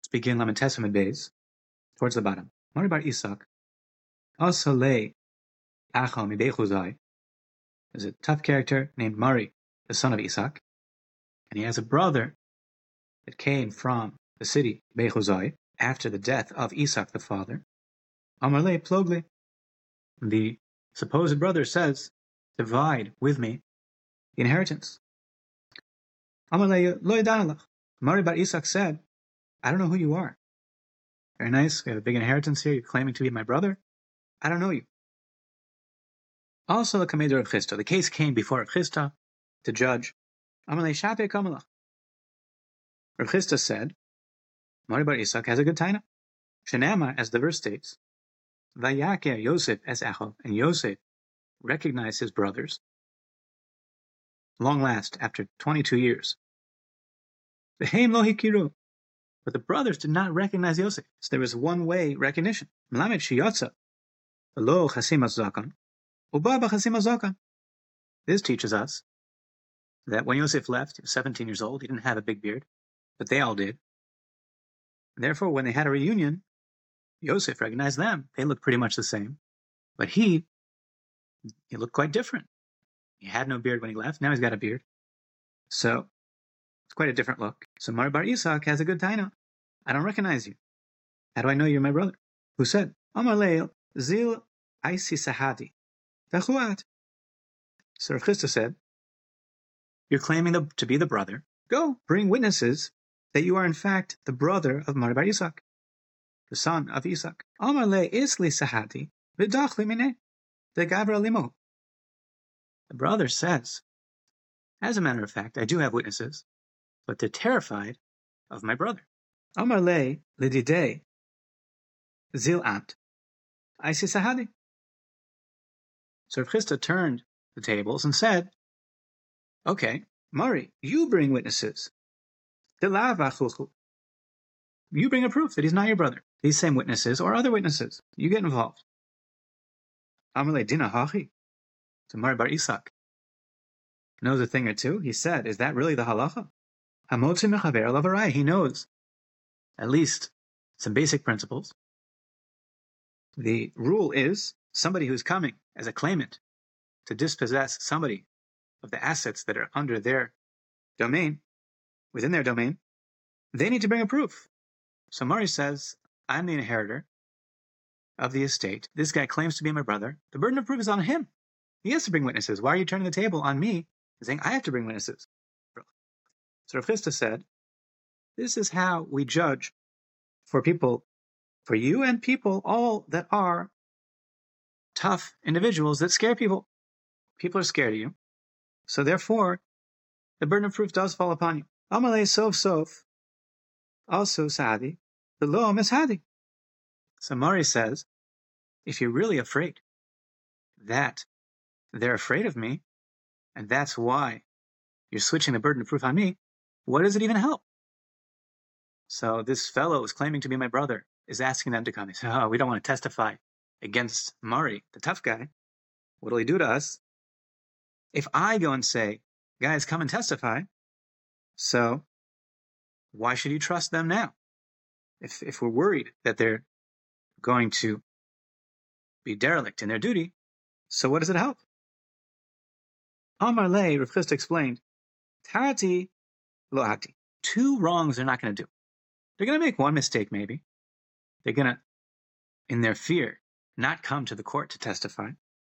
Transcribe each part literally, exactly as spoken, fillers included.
Let's begin Lamentations and Beis, towards the bottom. Mari bar Isak, Asalei Achal mi Bechuzai. There's a tough character named Mari, the son of Isak, and he has a brother that came from the city Bechuzai after the death of Isak the father. Amarle Plogle, the supposed brother says, divide with me the inheritance. Amarle lo yadanalach. Mari bar Isak said, I don't know who you are. Very nice, we have a big inheritance here, you're claiming to be my brother. I don't know you. Also, the Kamei Rav Chisda, the case came before Rav Chisda to judge. Amalei Shape Kamalach. Rav Chisda said, Mari bar Isak has a good taina. Shenema, as the verse states, Vayaker Yosef es Echel, and Yosef recognized his brothers. Long last, after twenty-two years. V'heim lo hikiru. But the brothers did not recognize Yosef. So there was one-way recognition. Melamed sheyotza, v'lo chasim hazakan, uba b'chasim hazakan. This teaches us that when Yosef left, he was seventeen years old, he didn't have a big beard, but they all did. And therefore, when they had a reunion, Yosef recognized them. They looked pretty much the same. But he, he looked quite different. He had no beard when he left, now he's got a beard. So, it's quite a different look. So Mari bar Isak has a good taina. I don't recognize you. How do I know you're my brother? Who said, Amar leil zil aisi sahadi tachuat. So Rav Chisda said, you're claiming the, to be the brother. Go, bring witnesses that you are in fact the brother of Mari bar Isak, the son of Isak. Amar le isli sahadi v'dachli mineh degavra limo. The brother says, as a matter of fact, I do have witnesses, but they're terrified of my brother. Amar le lididei zil amt aisi sahadi. So Rav Chisda turned the tables and said, okay, Mari, you bring witnesses. You bring a proof that he's not your brother. These same witnesses or other witnesses. You get involved. Amar le dina hachi. So Mari bar Isak knows a thing or two. He said, is that really the halacha? He knows at least some basic principles. The rule is somebody who's coming as a claimant to dispossess somebody of the assets that are under their domain, within their domain, they need to bring a proof. So Mari says, I'm the inheritor of the estate. This guy claims to be my brother. The burden of proof is on him. He has to bring witnesses. Why are you turning the table on me and saying I have to bring witnesses? So Rav Chisda said, this is how we judge for people, for you and people, all that are tough individuals that scare people. People are scared of you. So therefore, the burden of proof does fall upon you. Amalei sof sof, also sadi, the lo mishadi. So Mari says, if you're really afraid that they're afraid of me, and that's why you're switching the burden of proof on me, what does it even help? So this fellow who's claiming to be my brother is asking them to come. He said, oh, we don't want to testify against Mari, the tough guy. What will he do to us? If I go and say, guys, come and testify, so why should you trust them now? If if we're worried that they're going to be derelict in their duty, so what does it help? Amar le, Rav Chisda explained, Tarati lo ati. Two wrongs they're not going to do. They're going to make one mistake, maybe. They're going to, in their fear, not come to the court to testify.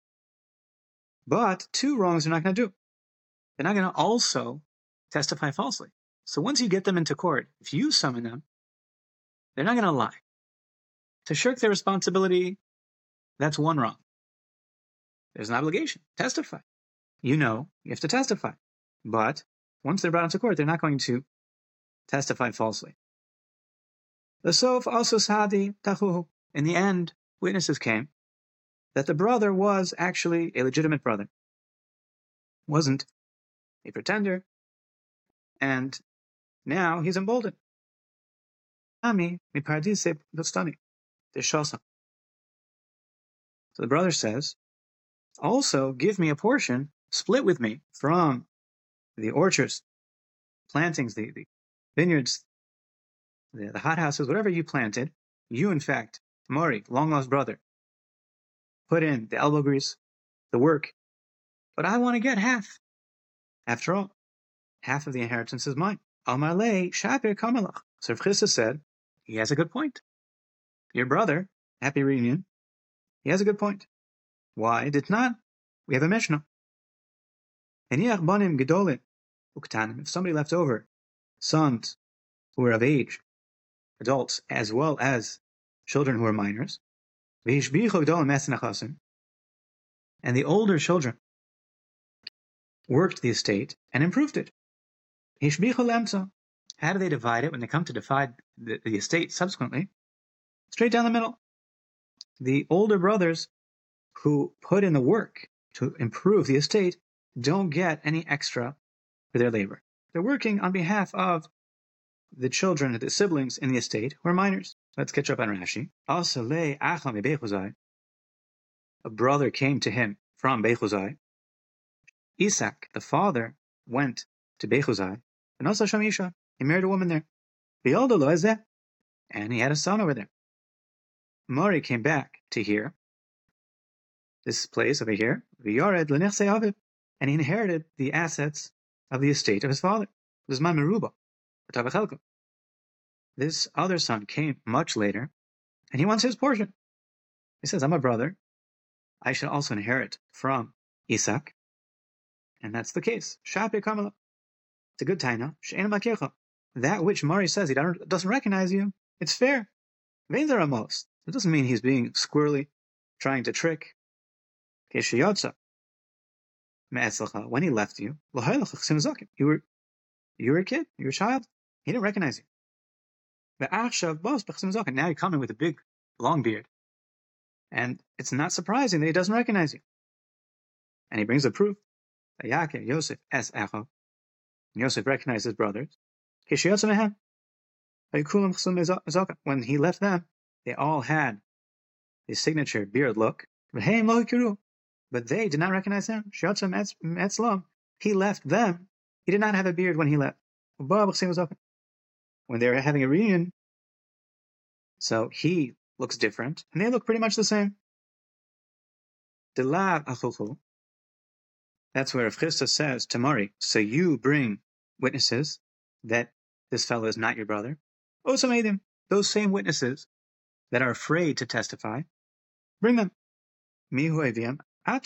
But two wrongs they're not going to do. They're not going to also testify falsely. So once you get them into court, if you summon them, they're not going to lie. To shirk their responsibility, that's one wrong. There's an obligation. Testify. You know, you have to testify. But once they're brought into court, they're not going to testify falsely. The sof also sadi tachuhu. In the end, witnesses came that the brother was actually a legitimate brother. Wasn't a pretender. And now he's emboldened. Ami mi paradise dostani. So the brother says, also give me a portion, split with me from the orchards, plantings, the, the vineyards the, the hothouses, whatever you planted, you in fact, Mori, long lost brother, put in the elbow grease, the work, but I want to get half. After all, half of the inheritance is mine. Amar le shapir kamalach. So Rav Chisda said, he has a good point. Your brother, happy reunion, he has a good point. Why did not? We have a Mishnah. If somebody left over sons who are of age, adults, as well as children who are minors, and the older children worked the estate and improved it. How do they divide it when they come to divide the, the estate subsequently? Straight down the middle. The older brothers who put in the work to improve the estate don't get any extra for their labor. They're working on behalf of the children, the siblings in the estate who are minors. Let's catch up on Rashi. A brother came to him from Bechuzai. Isaac, the father, went to Bechuzai. And also Shamisha, he married a woman there. And he had a son over there. Mori came back to here, this place over here, and he inherited the assets of the estate of his father. This other son came much later, and he wants his portion. He says, I'm a brother. I should also inherit from Isaac. And that's the case. It's a good taina. That which Mari says he doesn't recognize you, it's fair. It doesn't mean he's being squirrely, trying to trick. When he left you, you were, you were a kid, you were a child. He didn't recognize you. Now you're coming with a big, long beard. And it's not surprising that he doesn't recognize you. And he brings a proof. Yosef Yosef recognized his brothers. When he left them, they all had his signature beard look. But they did not recognize him. He left them. He did not have a beard when he left. When they were having a reunion, so he looks different, and they look pretty much the same. That's where Rav Chisda says to Mari, so you bring witnesses that this fellow is not your brother. Also made him, those same witnesses that are afraid to testify, bring them. Bring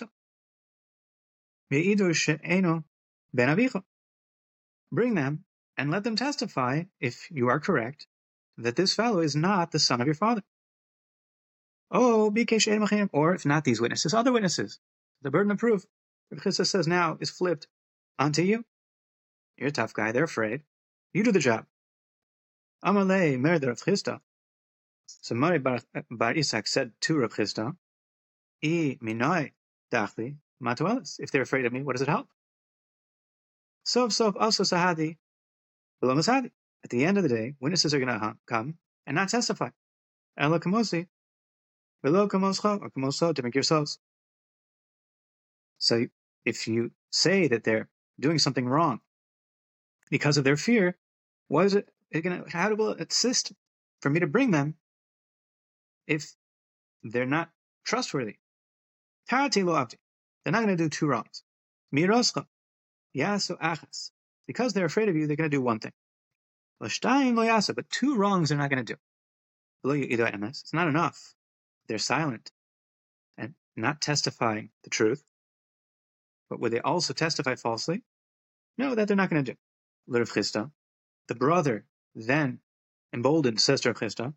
them and let them testify, if you are correct, that this fellow is not the son of your father. Oh, or if not these witnesses, other witnesses. The burden of proof, Rav Chisda says now, is flipped onto you. You're a tough guy, they're afraid. You do the job. Amalei murder Rav Chisda. So Mari Bar, Bar Isaac said to Rav Chisda, I minoi dachli matuelis. If they're afraid of me, what does it help? Sof sof also sahadi. At the end of the day, witnesses are going to come and not testify. Ela kamosi, below kamoscha or kamoso to make yourselves. So if you say that they're doing something wrong because of their fear, what is it, it gonna, how will it assist for me to bring them if they're not trustworthy? Tarati lo abdi. They're not going to do two wrongs. Miroscha yasu achas. Because they're afraid of you, they're going to do one thing. But two wrongs they're not going to do. It's not enough. They're silent and not testifying the truth. But would they also testify falsely? No, that they're not going to do. Rav Chisda, the brother then emboldened, says to Rav Chisda,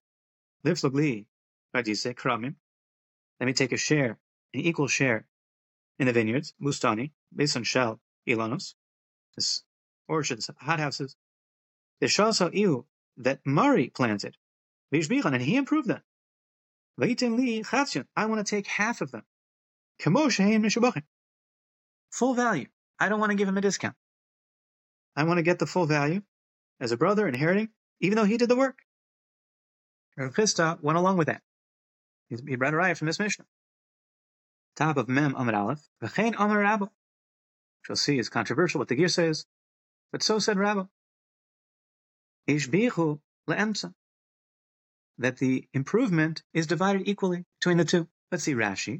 let me take a share, an equal share in the vineyards, Bustani, based on Shel, Ilanos, this orchards, hothouses, the Shasa Iu that Mari planted, and he improved them. I want to take half of them. Full value. I don't want to give him a discount. I want to get the full value as a brother inheriting, even though he did the work. Rav Chisda went along with that. He brought a raya from this Mishnah. Top of Mem Amar Aleph, V'chein Amar Rabbo. You'll see it's controversial what the Gear says, but so said Rabbo. Ishbichu le'emtza, that the improvement is divided equally between the two. Let's see Rashi.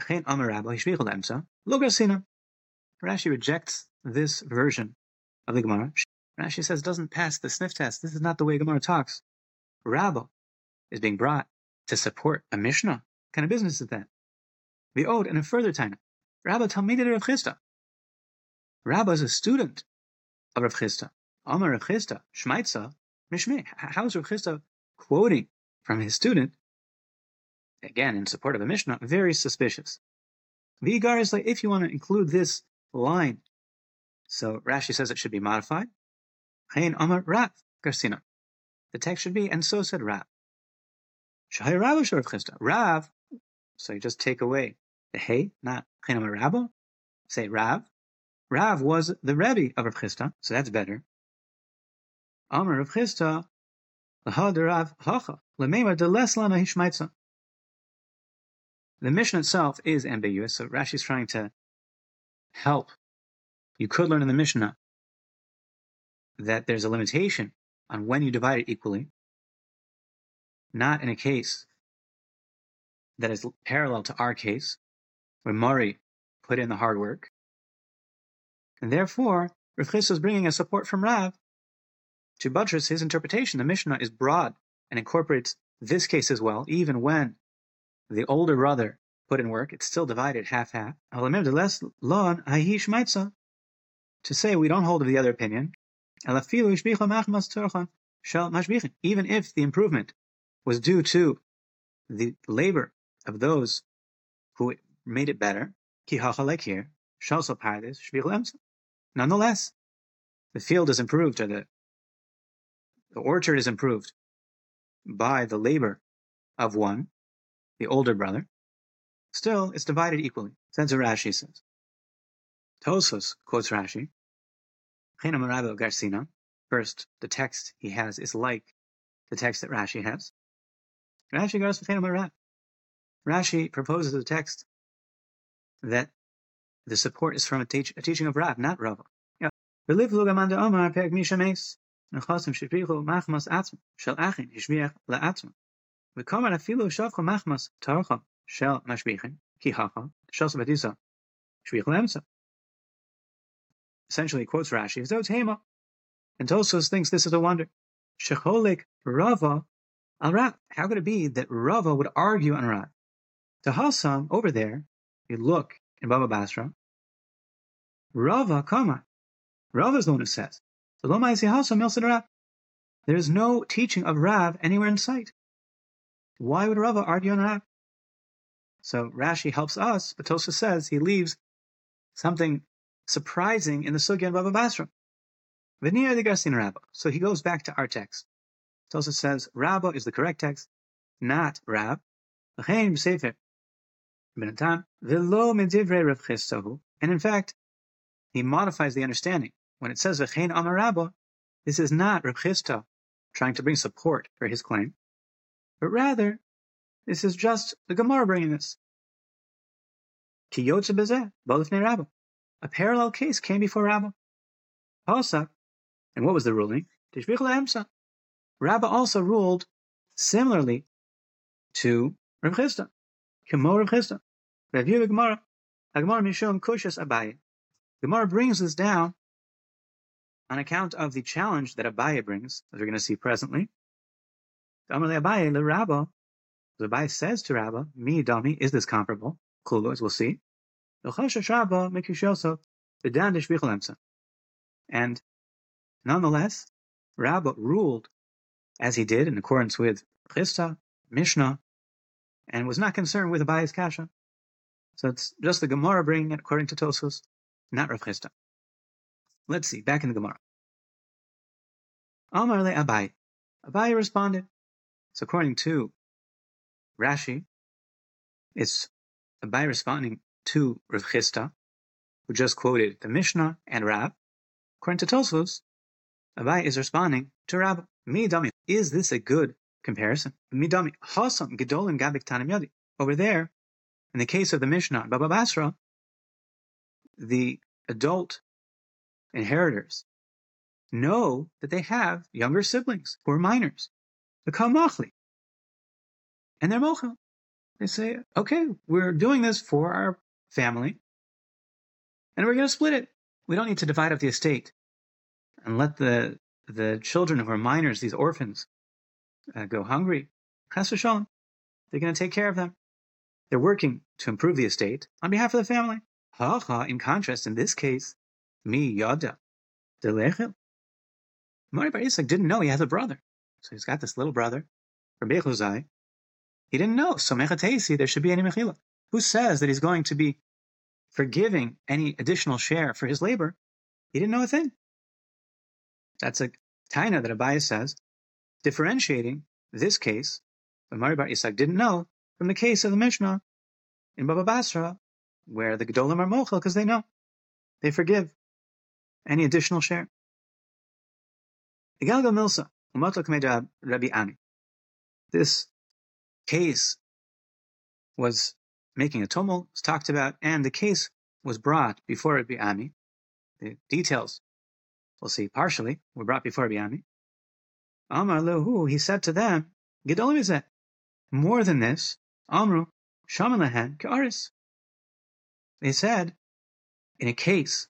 Rashi rejects this version of the Gemara. Rashi says doesn't pass the sniff test. This is not the way Gemara talks. Rabba is being brought to support a Mishnah. What kind of business is that? The Ode and a further Taina. Rabba Talmidei Rav Chisda. Rabba is a student of Rav Chisda. Amar Rav Chisda, Shmaitza, Mishmei. How is Rav Chisda quoting from his student? Again, in support of a Mishnah, very suspicious. The Igar is like, if you want to include this line, so Rashi says it should be modified. Chayin Amar Rav Garsina. The text should be, and so said Rav. Shahai Rav Rav Chisda. Rav, so you just take away the hey, not Chayin Amar Rabba. Say Rav. Rav was the Rebbe of Rav Chisda, so that's better. Amar Rav Chisda, Lahad Rav Hacha, Lemema de Leslana Hishmaitza. The Mishnah itself is ambiguous, so Rashi is trying to help. You could learn in the Mishnah that there's a limitation on when you divide it equally, not in a case that is parallel to our case, where Mari put in the hard work. And therefore, Rav Chisda is bringing a support from Rav to buttress his interpretation. The Mishnah is broad and incorporates this case as well, even when the older brother put in work, it's still divided half-half. To say we don't hold of the other opinion, even if the improvement was due to the labor of those who made it better, nonetheless, the field is improved, or the, the orchard is improved by the labor of one, the older brother. Still, it's divided equally. That's what Rashi says. Tosfos quotes Rashi. First, the text he has is like the text that Rashi has. Rashi goes with Rashi proposes a text that the support is from a, teach, a teaching of Rav, not Rava. Yeah. Shel mashbichin ki hacha shel sabetisa shvich lemsa. Essentially, quotes Rashi as though it's Hema, and Tosfos thinks this is a wonder. Shecholik Rava al Rav. How could it be that Rava would argue on Rav? To Hassam over there, you look in Baba Basra. Rava kama. Rava is the one who says. So lo ma'isi Hassam milsid Rav. There is no teaching of Rav anywhere in sight. Why would Rava argue on Rav? So Rashi helps us, but Tosfos says he leaves something surprising in the sugya in Baba Basra. V'niyah the Garsin Rabba. So he goes back to our text. Tosfos says Rabba is the correct text, not Rab. And in fact, he modifies the understanding. When it says V'chein Amar Rabba, this is not Rav Chisda trying to bring support for his claim, but rather this is just the Gemara bringing this. Ki yotze bezeh, bo lifnei Rabba. A parallel case came before Rabba. Pasak, and what was the ruling? Tishbich le'emsa. Rabba also ruled similarly to Rav Chisda. Kemo Rav Chisda. Rav Yehuda Gemara. Gemara mishum kushas Abaye. Gemara brings this down on account of the challenge that Abaye brings, as we're going to see presently. Amar le'Abaye le'Rabba. The Abaye says to Rabba, Mi dami, is this comparable? Klulo, as we'll see. And nonetheless, Rabba ruled as he did in accordance with Chisda, Mishnah, and was not concerned with Abaye's kasha. So it's just the Gemara bringing it according to Tosfos, not Rav Chisda. Let's see, back in the Gemara. Amar le Abaye. Abaye responded. So according to Rashi, it's Abaye responding to Rav Chisda, who just quoted the Mishnah and Rab. According to Tosfos, Abaye is responding to Rabba. Mi dami, is this a good comparison? Mi dami, hasam gedolim gabik tanim yadi. Over there, in the case of the Mishnah, Baba Basra, the adult inheritors know that they have younger siblings who are minors, the kamachli, and they're mochel. They say, okay, we're doing this for our family, and we're going to split it. We don't need to divide up the estate and let the the children who are minors, these orphans, uh, go hungry. Chas v'shalom. They're going to take care of them. They're working to improve the estate on behalf of the family. Ha ha. In contrast, in this case, mi yada delechel. Mari Bar Yitzchak didn't know he has a brother, so he's got this little brother, Rabbi Chuzai. He didn't know. So mechatesi, there should be any mechila. Who says that he's going to be forgiving any additional share for his labor? He didn't know a thing. That's a taina that Abaye says, differentiating this case, when Mari Bar Yitzchak didn't know, from the case of the Mishnah in Baba Basra, where the Gedolim are mochel because they know. They forgive any additional share. Igalgal Milsa, Umatlak Medab Rabbi Ami. This case was making a tumult, was talked about, and the case was brought before Rabbi Ami. The details, we'll see partially, were brought before Rabbi Ami. Amar lehu, he said to them, Gedolim is that. More than this, Amru, Shaman lehen ka'aris. They said, in a case,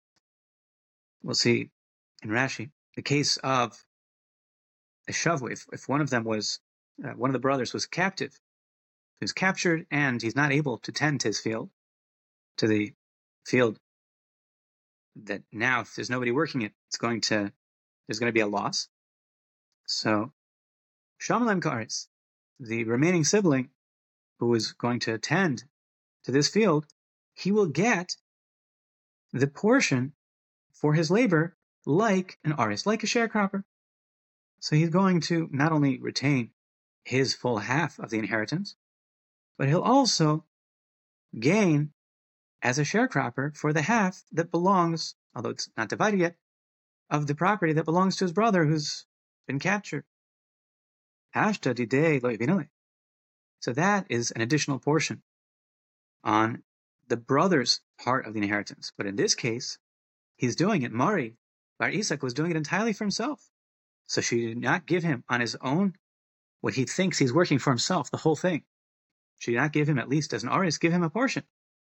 we'll see in Rashi, the case of a shavu, if, if one of them was, uh, one of the brothers was captive, he was captured and he's not able to tend to his field, to the field that now, if there's nobody working it, it's going to, there's going to be a loss. So, Shamalem Ka'aris, the remaining sibling who is going to attend to this field, he will get the portion for his labor like an aris, like a sharecropper. So he's going to not only retain his full half of the inheritance, but he'll also gain as a sharecropper for the half that belongs, although it's not divided yet, of the property that belongs to his brother who's been captured. Hashta didei lo yavinale. So that is an additional portion on the brother's part of the inheritance. But in this case, he's doing it. Mari Bar Yitzchak was doing it entirely for himself. So she did not give him on his own what he thinks he's working for himself, the whole thing. She did not give him, at least as an aris, give him a portion.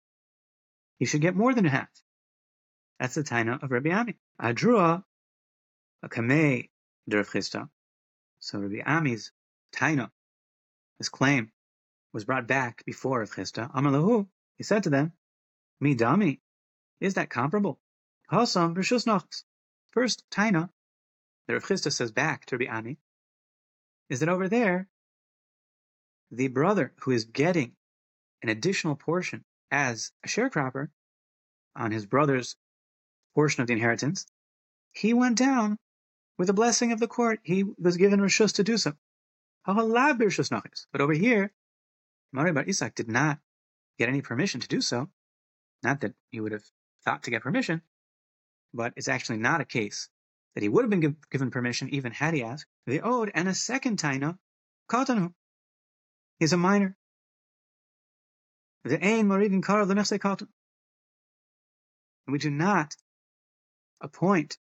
He should get more than a half. That's the taina of Rabbi Ami. Adrua, a kamei de Rav Chisda. So Rabbi Ami's taina, his claim, was brought back before Rav Chisda. Amar lahu, he said to them, Mi dami, is that comparable? Hasam b'shus nachas. First taina that Rav Chisda says back to Rabbi Ami is that over there, the brother who is getting an additional portion as a sharecropper on his brother's portion of the inheritance, he went down with the blessing of the court. He was given reshus to do so. But over here, Mari Bar Yitzchak did not get any permission to do so. Not that he would have thought to get permission, but it's actually not a case that he would have been give, given permission even had he asked. The owed, and a second taina, katanu. He's a minor. The ain maridin kara l'nechse katan. And we do not appoint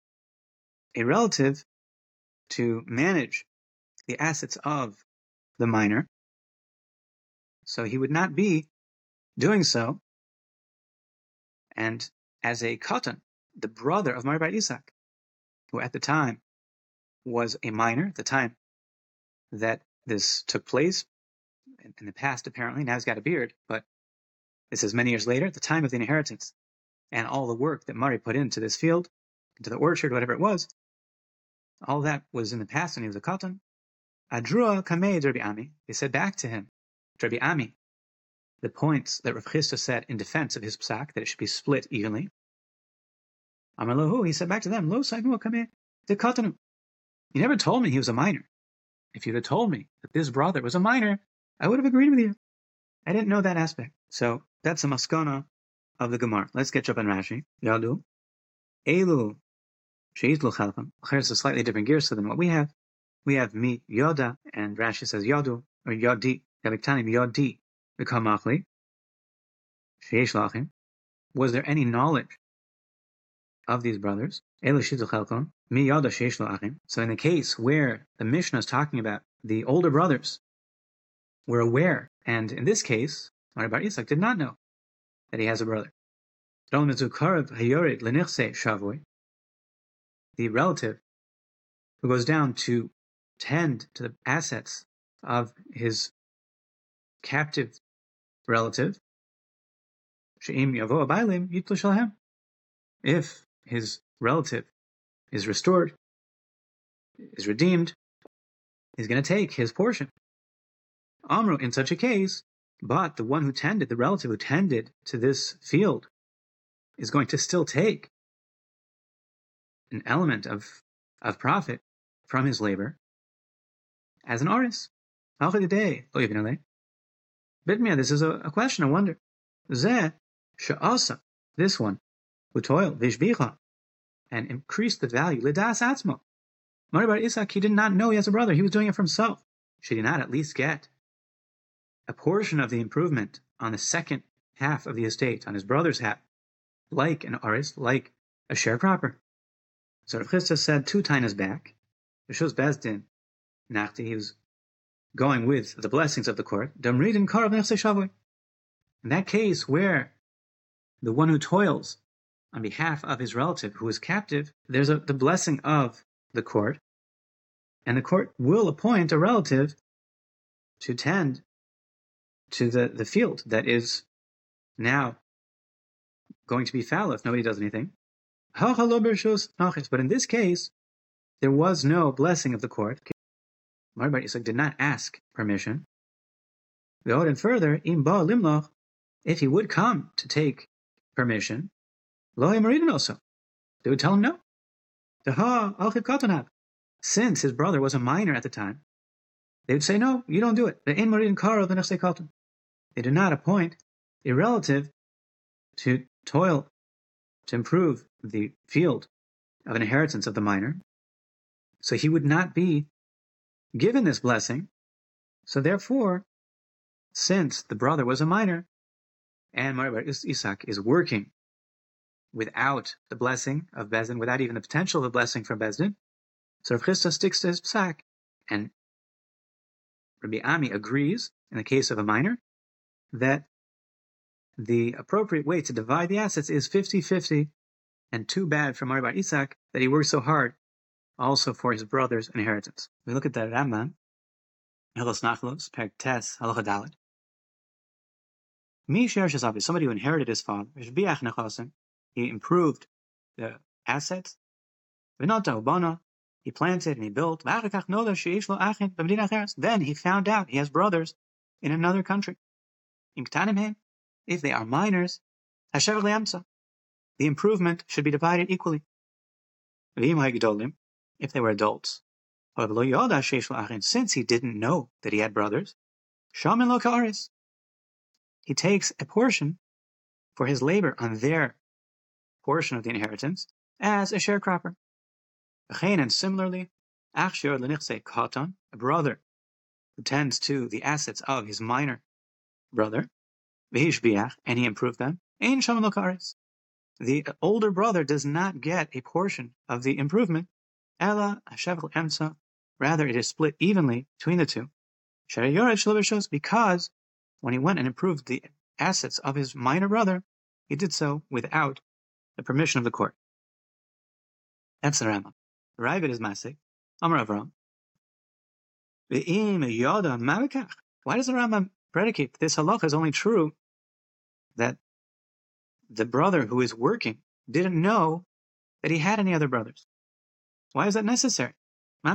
a relative to manage the assets of the minor. So he would not be doing so. And as a katan, the brother of Mari Bar Yitzchak, who at the time was a minor, at the time that this took place, in the past apparently, now he's got a beard, but this is many years later, at the time of the inheritance, and all the work that Mari put into this field, into the orchard, whatever it was, all that was in the past when he was a katan. Adrua kamei Rabbi Ami, they said back to him, Rabbi Ami, the points that Rav Chisda said in defense of his psak, that it should be split evenly. Amar lahu, he said back to them, Lo sainu kamei de katanu. You never told me he was a minor. If you'd have told me that this brother was a minor, I would have agreed with you. I didn't know that aspect. So that's a maskana of the Gemara. Let's catch up on Rashi. Yadu. Elu. Sheitlu chalcham. It's a slightly different gear than what we have. We have mi yoda, and Rashi says yadu, or yodi. Yaviktanim yodi. V'kamachli. Sheish lachim. Was there any knowledge of these brothers. So in the case where the Mishnah is talking about the older brothers were aware, and in this case, Mari Bar Isak did not know that he has a brother. The relative who goes down to tend to the assets of his captive relative, if his relative is restored, is redeemed, he's going to take his portion. Amru, in such a case, but the one who tended, the relative who tended to this field, is going to still take an element of, of profit from his labor as an aris. Bitmia, this is a, a question, I wonder. Zeh she'asa, this one, who toiled, vishbicha, and increased the value, lidas atzmo. Mari Bar Isak, he did not know he has a brother, he was doing it for himself. Should he not at least get a portion of the improvement on the second half of the estate, on his brother's half, like an aris, like a sharecropper? So Rav Chisda said two tainas back, Rishus Bezdin, Nachti, he was going with the blessings of the court, Damridin Karav Nechse Shavui. In that case where the one who toils on behalf of his relative who is captive, there's a, the blessing of the court, and the court will appoint a relative to tend to the, the field that is now going to be fallow if nobody does anything. But in this case, there was no blessing of the court. Mari Bar Isak did not ask permission. And further, if he would come to take permission, they would tell him no. Since his brother was a minor at the time, they would say, no, you don't do it. They do not appoint a relative to toil, to improve the field of an inheritance of the minor. So he would not be given this blessing. So therefore, since the brother was a minor, and Mari Bar Isak is working without the blessing of Bezdin, without even the potential of a blessing from Bezdin, so Rav Chisda sticks to his psak, and Rabbi Ami agrees, in the case of a minor, that the appropriate way to divide the assets is fifty-fifty, and too bad for Mari Bar Isak that he worked so hard also for his brother's inheritance. We look at the Rambam, Hilchos Nachlos, Perek Tes, Halacha Daled. Mi she'er shezavi, somebody who inherited his father, Shbiach nechasim, he improved the assets. V'nata ubana, he planted and he built. Then he found out he has brothers in another country. If they are minors, the improvement should be divided equally. If they were adults. Since he didn't know that he had brothers, he takes a portion for his labor on their portion of the inheritance as a sharecropper. And similarly, a brother who tends to the assets of his minor brother, and he improved them, the older brother does not get a portion of the improvement, rather it is split evenly between the two, because when he went and improved the assets of his minor brother, he did so without the permission of the court. That's the Rambam. The Ravid is Masik, Amar Avram. Why does the Rambam predicate this halacha is only true that the brother who is working didn't know that he had any other brothers? Why is that necessary? The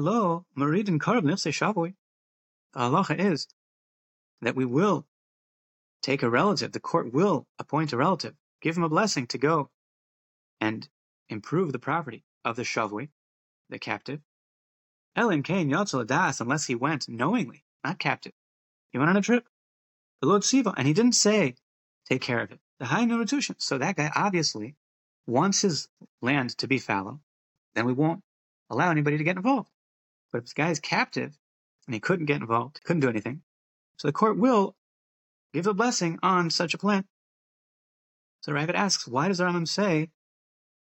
halacha is that we will take a relative, the court will appoint a relative, give him a blessing to go and improve the property of the shavui, the captive. Elim Kain Yatzel Das, unless he went knowingly, not captive. He went on a trip. And he didn't say, take care of it. The high notation. So that guy obviously wants his land to be fallow, then we won't allow anybody to get involved. But if this guy is captive and he couldn't get involved, couldn't do anything, so the court will give a blessing on such a plan. So Ravid asks, why does the Rambam say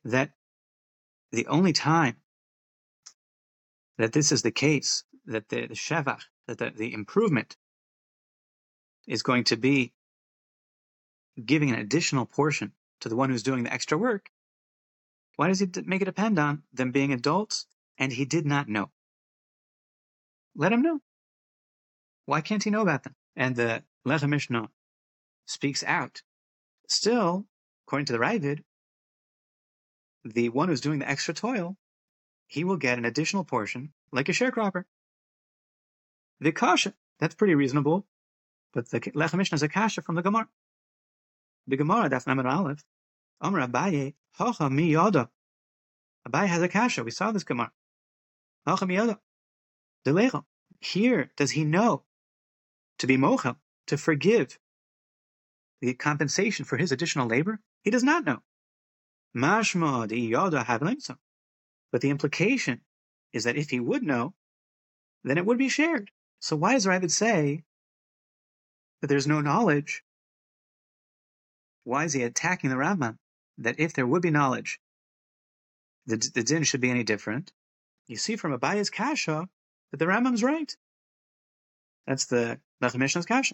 that the only time that this is the case, that the, the shevach, that the, the improvement is going to be giving an additional portion to the one who's doing the extra work, why does he make it depend on them being adults and he did not know? Let him know. Why can't he know about them? And the Lechem Mishnah speaks out. Still, according to the Ravid, the one who's doing the extra toil, he will get an additional portion like a sharecropper. The kasha, that's pretty reasonable, but the Lechem Mishnah is a kasha from the Gemara. The Gemara, Daf Lamed Aleph, Amar Abaye, Hocha mi yada. Abaye has a kasha. We saw this Gemara. Hocha mi yada. Delecha. Here, does he know to be mochel, to forgive the compensation for his additional labor? He does not know. Mashma di yada havlimsa. But the implication is that if he would know, then it would be shared. So why does Ravid say that there's no knowledge? Why is he attacking the Rambam? That if there would be knowledge, the, the din should be any different. You see from Abaye's kasha that the Rambam's right. That's the Lechem Mishnah's kasha.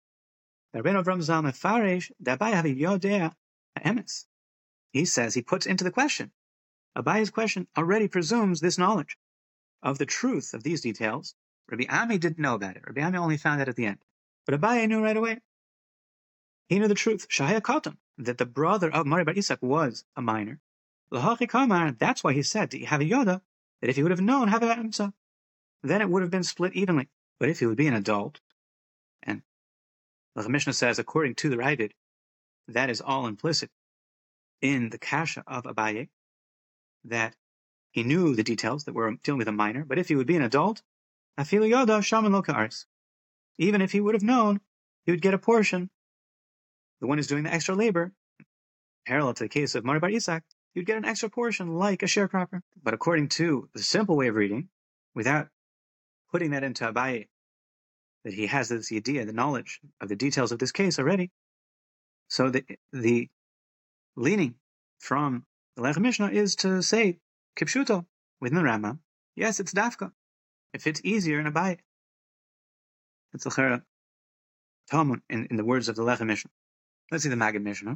He says, he puts into the question. Abaye's question already presumes this knowledge of the truth of these details. Rabbi Ami didn't know about it. Rabbi Ami only found out at the end. But Abaye knew right away. He knew the truth. Shahaya Kotam, that the brother of Mari Bar Isak was a minor. Lahachi Kamar, that's why he said to have a Yoda, that if he would have known have a then it would have been split evenly. But if he would be an adult, and the Mishnah says, according to the Ravid, that is all implicit in the kasha of Abaye, that he knew the details that were dealing with a minor, but if he would be an adult, afilu yoda shaman lo ka'aris. Even if he would have known, he would get a portion. The one who's doing the extra labor, parallel to the case of Mari Bar Isak, you'd get an extra portion like a sharecropper. But according to the simple way of reading, without putting that into Abaye, that he has this idea, the knowledge of the details of this case already, so the, the leaning from the Lechem Mishnah is to say, Kipshuto, within the Rambam, yes, it's dafka. It fits easier in Abaye. It's the Chera Talmud in, in the words of the Lechem Mishnah. Let's see the Maggid Mishnah.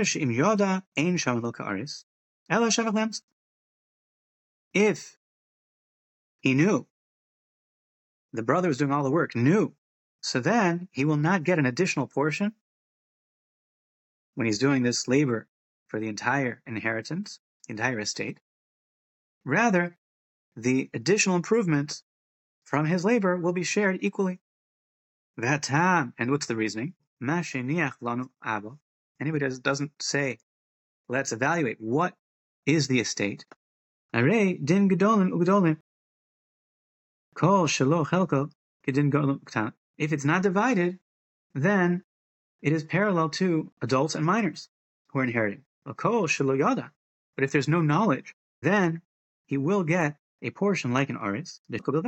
If he knew, the brother was doing all the work, knew, so then he will not get an additional portion when he's doing this labor for the entire inheritance, the entire estate. Rather, the additional improvements from his labor will be shared equally. V'hatam, and what's the reasoning? Anybody that doesn't say, let's evaluate what is the estate. Arei din gedolim ugedolim. Kol shelo chelko kedin gedolim ktan. If it's not divided, then it is parallel to adults and minors who are inheriting. Kol shelo yada. But if there's no knowledge, then he will get a portion like an aris.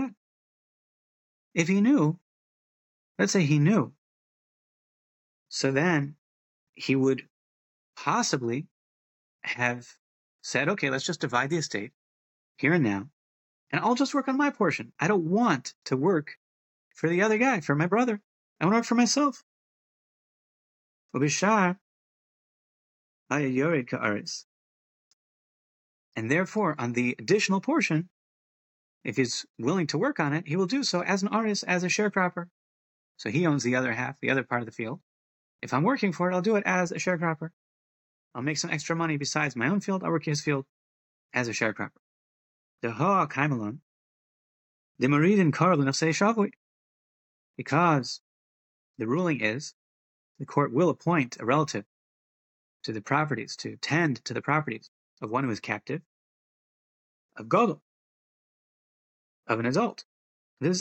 If he knew, let's say he knew, so then he would possibly have said, okay, let's just divide the estate here and now, and I'll just work on my portion. I don't want to work for the other guy, for my brother. I want to work for myself. And therefore, on the additional portion, if he's willing to work on it, he will do so as an aris, as a sharecropper. So he owns the other half, the other part of the field. If I'm working for it, I'll do it as a sharecropper. I'll make some extra money besides my own field. I'll work his field as a sharecropper. The ha kaimalon, the maridin karlin of say shavui, because the ruling is the court will appoint a relative to the properties, to tend to the properties of one who is captive, of godel, of an adult. And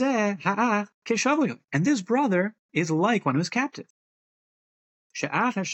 this brother is like one who is captive. He was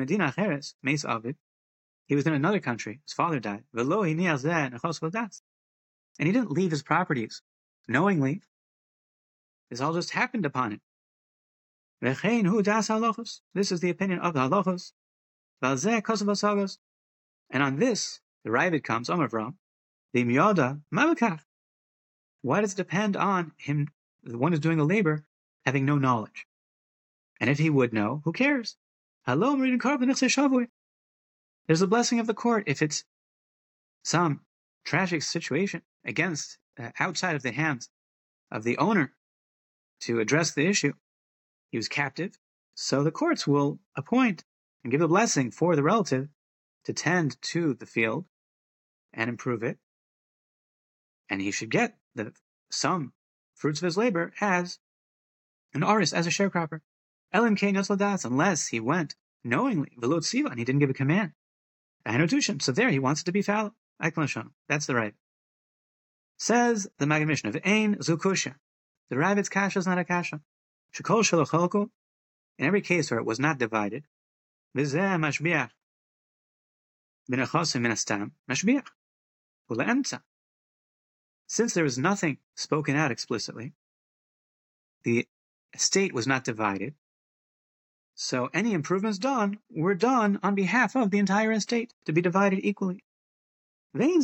in another country. His father died. And he didn't leave his properties knowingly. This all just happened upon him. This is the opinion of the halachos. And on this, The Ravid comes, Amar Avram, the Miyada, Mavakach. Why does it depend on him, the one who's doing the labor, having no knowledge? And if he would know, who cares? Hello, I'm reading Shavui. There's a blessing of the court if it's some tragic situation against, uh, outside of the hands of the owner to address the issue. He was captive, so the courts will appoint and give a blessing for the relative to tend to the field and improve it, and he should get the some fruits of his labor as an artist, as a sharecropper. Elim Kain Yotzladas, unless he went knowingly, Velot Siva, and he didn't give a command. So there he wants it to be fallow. That's the right. Says the Maggid Mishnah, V'ein Zukusha. The Ravid's kasha is not a kasha. Shekol Shalocholko, in every case where it was not divided, V'zeh Mashbiach. B'nechosim Minastam, Mashbiach. Ule'emtza. Since there was nothing spoken out explicitly, the estate was not divided, so any improvements done were done on behalf of the entire estate to be divided equally. And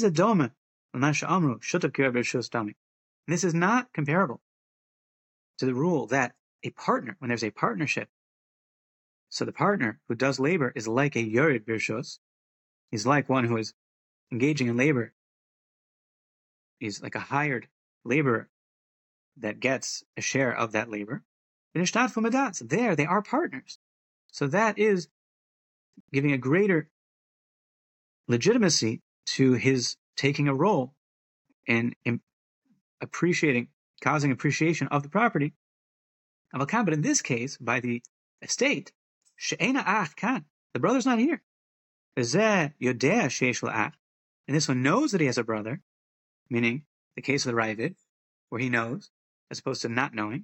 this is not comparable to the rule that a partner, when there's a partnership, so the partner who does labor is like a Yored Birshos, he's like one who is engaging in labor, he's like a hired laborer that gets a share of that labor. There they are partners. So that is giving a greater legitimacy to his taking a role in, in appreciating, causing appreciation of the property. But in this case, by the estate, the brother's not here. And this one knows that he has a brother, meaning the case of the Ravid, where he knows, as opposed to not knowing.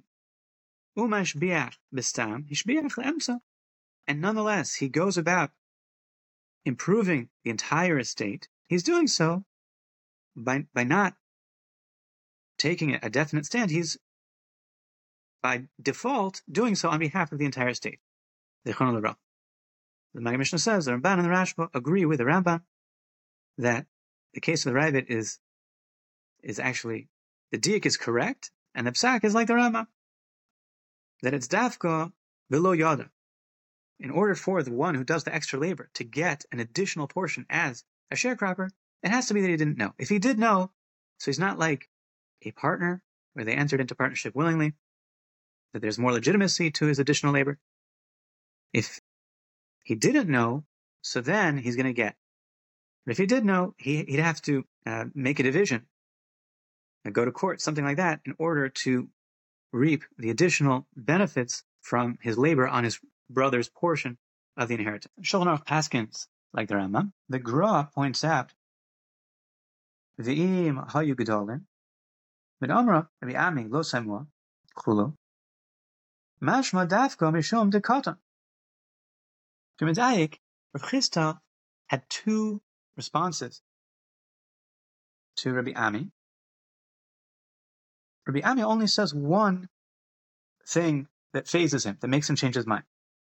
And nonetheless, he goes about improving the entire estate. He's doing so by, by not taking a definite stand. He's, by default, doing so on behalf of the entire estate. The Maggid Mishnah says, the Ramban and the Rashba agree with the Ramban that the case of the Ravid is, is actually, the diak is correct, and the psak is like the Rambam, that it's dafka below yada. In order for the one who does the extra labor to get an additional portion as a sharecropper, it has to be that he didn't know. If he did know, so he's not like a partner where they entered into partnership willingly, that there's more legitimacy to his additional labor. If he didn't know, so then he's going to get. But if he did know, he, he'd have to uh, make a division, uh, go to court, something like that, in order to reap the additional benefits from his labor on his brother's portion of the inheritance. Shulchan Aruch paskins like the Rambam. The Gra points out, V'im hayu gedolim, mit amra Rabbi Ami lo semua chulu, mashma dafka mishum dekatan. To Medayik, Rav Chisda had two responses to Rabbi Ami. Rabbi Ami only says one thing that phases him, that makes him change his mind.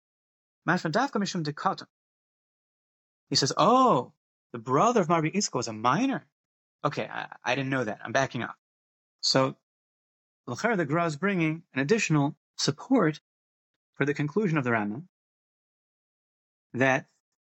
He says, oh, the brother of Marbi Iska was a minor. Okay, I, I didn't know that. I'm backing off. So, L'cher, the Gra is bringing an additional support for the conclusion of the Rambam that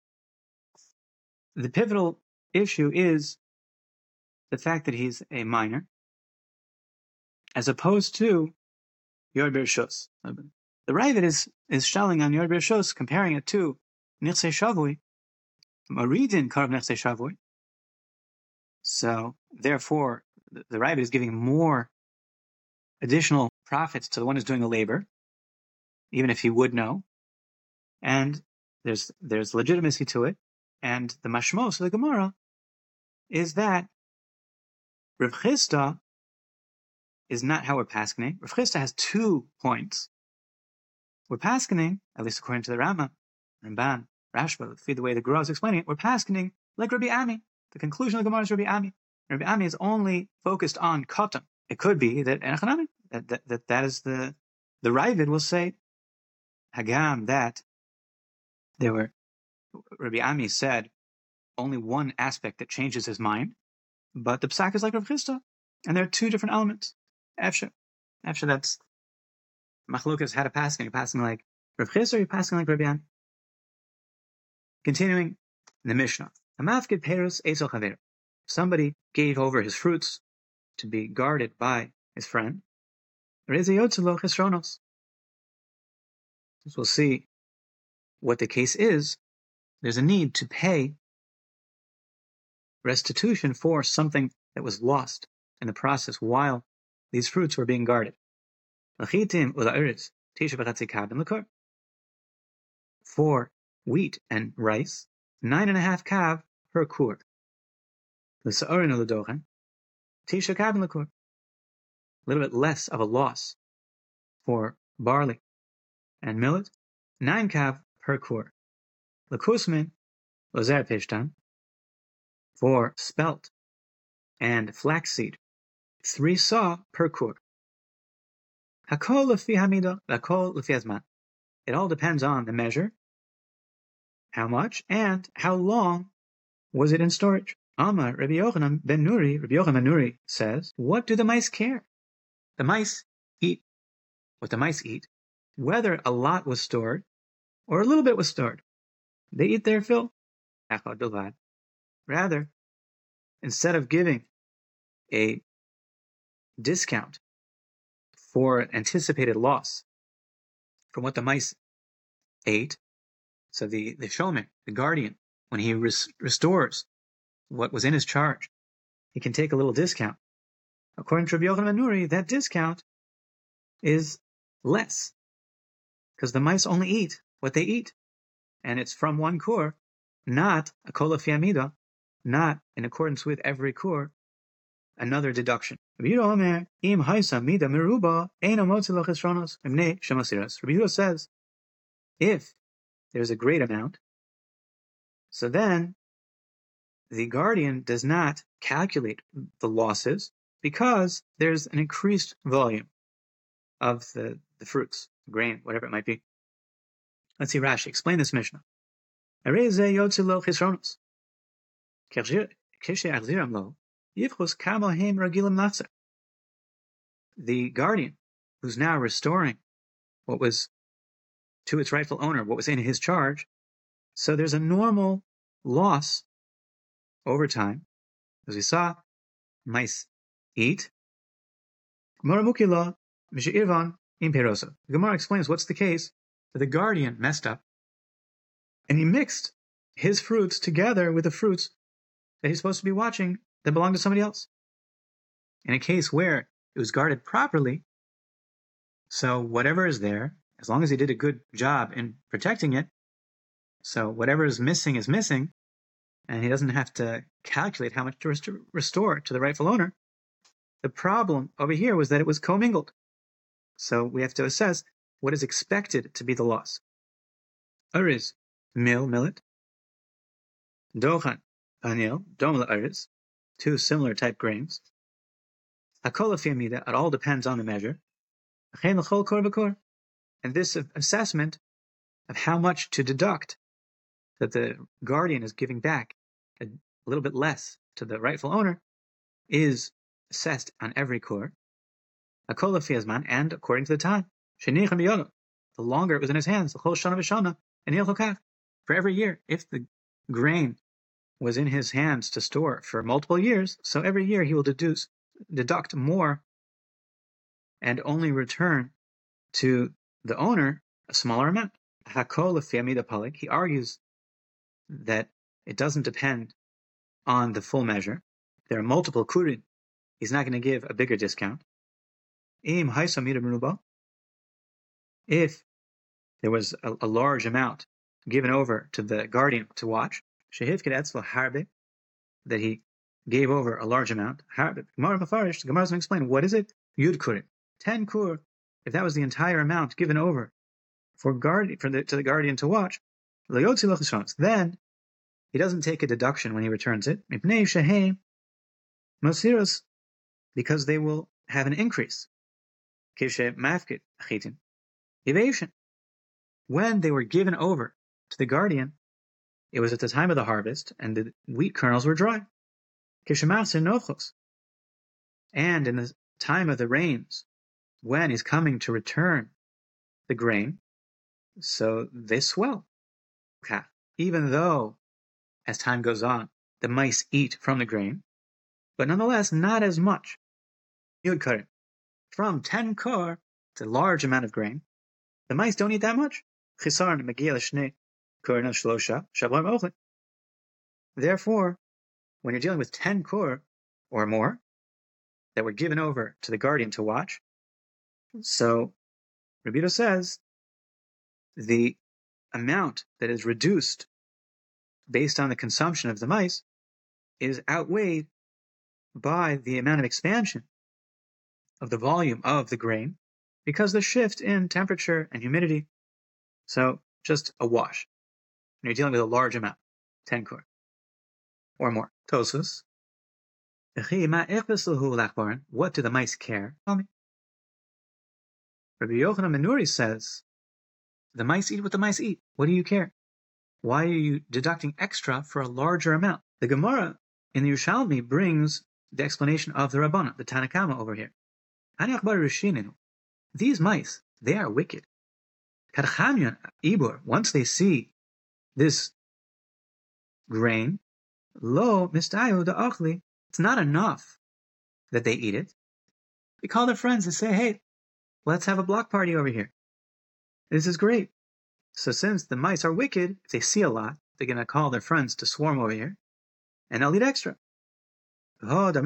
the pivotal issue is the fact that he's a minor, as opposed to Yor Birshos. The Ravid is, is shelling on Yor Birshos, comparing it to Nechsei Shavui, Maridin Karv Nechsei Shavui. So, therefore, the, the Ravid is giving more additional profits to the one who's doing the labor, even if he would know. And there's there's legitimacy to it. And the mashmos of the Gemara is that Rav Chisda is not how we're paskening. Rav Chisda has two points. We're paskening, at least according to the Rama, Ramban, Rashba, the way the Gra is explaining it, we're paskening like Rabbi Ami. The conclusion of the Gemara is Rabbi Ami. Rabbi Ami is only focused on katan. It could be that that that, that, that is the the Ravid will say Hagam that there were Rabbi Ami said only one aspect that changes his mind, but the psak is like Rav Chisda, and there are two different elements. Efshe, Efshe, that's Machlokas had a passing, a passing like Rav Chisda, or you passing like Rav Yan. Continuing the Mishnah, Hamafkid Perus Esel Chaver. Somebody gave over his fruits to be guarded by his friend. As we'll see what the case is, there's a need to pay restitution for something that was lost in the process while these fruits were being guarded. For wheat and rice, nine and a half kav per kur. A little bit less of a loss for barley and millet, nine kav per kur. Lakusmin, lozer pishtan, for spelt and flaxseed, three saw per kur. Hakol lefi hamida, hakol lefi azman. It all depends on the measure, how much, and how long was it in storage. Amar Rabbi Yochanan ben Nuri, Rabbi Yochanan ben Nuri says, what do the mice care? The mice eat what the mice eat, whether a lot was stored or a little bit was stored. They eat their fill. Rather, instead of giving a discount for anticipated loss from what the mice ate, so the, the showman, the guardian, when he res- restores what was in his charge, he can take a little discount. According to Rabbi Yochanan ben Nuri, that discount is less, because the mice only eat what they eat, and it's from one kur, not a kol lefi hamida, not in accordance with every kur, another deduction. Rabbi Yehuda says, if there's a great amount, so then the guardian does not calculate the losses because there's an increased volume of the, the fruits, grain, whatever it might be. Let's see Rashi. Explain this Mishnah. The guardian, who's now restoring what was to its rightful owner, what was in his charge, so there's a normal loss over time. As we saw, mice eat. The Gemara explains what's the case that the guardian messed up, and he mixed his fruits together with the fruits that he's supposed to be watching that belong to somebody else. In a case where it was guarded properly, so whatever is there, as long as he did a good job in protecting it, so whatever is missing is missing, and he doesn't have to calculate how much to rest- restore to the rightful owner. The problem over here was that it was commingled. So we have to assess what is expected to be the loss. Ariz, mill, millet. Dochan, panil, dom ariz, two similar type grains. Hakol lefi hamida, it all depends on the measure. Achein l'chol kor v'kor. And this assessment of how much to deduct that the guardian is giving back a little bit less to the rightful owner is assessed on every kur. Hakol lefi hazman, and according to the time. Shenicham b'yodo, the longer it was in his hands, l'chol shana v'shana, and il chokach. For every year, if the grain was in his hands to store for multiple years, so every year he will deduce, deduct more and only return to the owner a smaller amount. Hakol lefi hamida palik, he argues that it doesn't depend on the full measure. There are multiple kurin. He's not going to give a bigger discount. Im haisa mida meruba, if there was a, a large amount given over to the guardian to watch, shehivkid etzlo harbe, that he gave over a large amount. Harbe, Gemara Mefarish, the Gemara doesn't explain what is it. Yud kurin, ten kur. If that was the entire amount given over for guard for the to the guardian to watch, then he doesn't take a deduction when he returns it. Because they will have an increase. Evasion. When they were given over to the guardian, it was at the time of the harvest, and the wheat kernels were dry. And in the time of the rains, when he's coming to return the grain, so they swell. Even though, as time goes on, the mice eat from the grain, but nonetheless, not as much. From ten kor, it's a large amount of grain, the mice don't eat that much. Therefore, when you're dealing with ten kor or more that were given over to the guardian to watch, so Rabbi Yehuda says the amount that is reduced based on the consumption of the mice is outweighed by the amount of expansion of the volume of the grain because the shift in temperature and humidity. So just a wash. And you're dealing with a large amount, ten kor or more. Tosfos. What do the mice care? Tell me. Rabbi Yochanan ben Nuri says, the mice eat what the mice eat. What do you care? Why are you deducting extra for a larger amount? The Gemara in the Yerushalmi brings the explanation of the Rabbana, the Tanna Kama over here. These mice, they are wicked. Once they see this grain, lo mistayu da'achli, it's not enough that they eat it. They call their friends and say, hey, let's have a block party over here. This is great. So since the mice are wicked, if they see a lot, they're going to call their friends to swarm over here, and they'll eat extra. That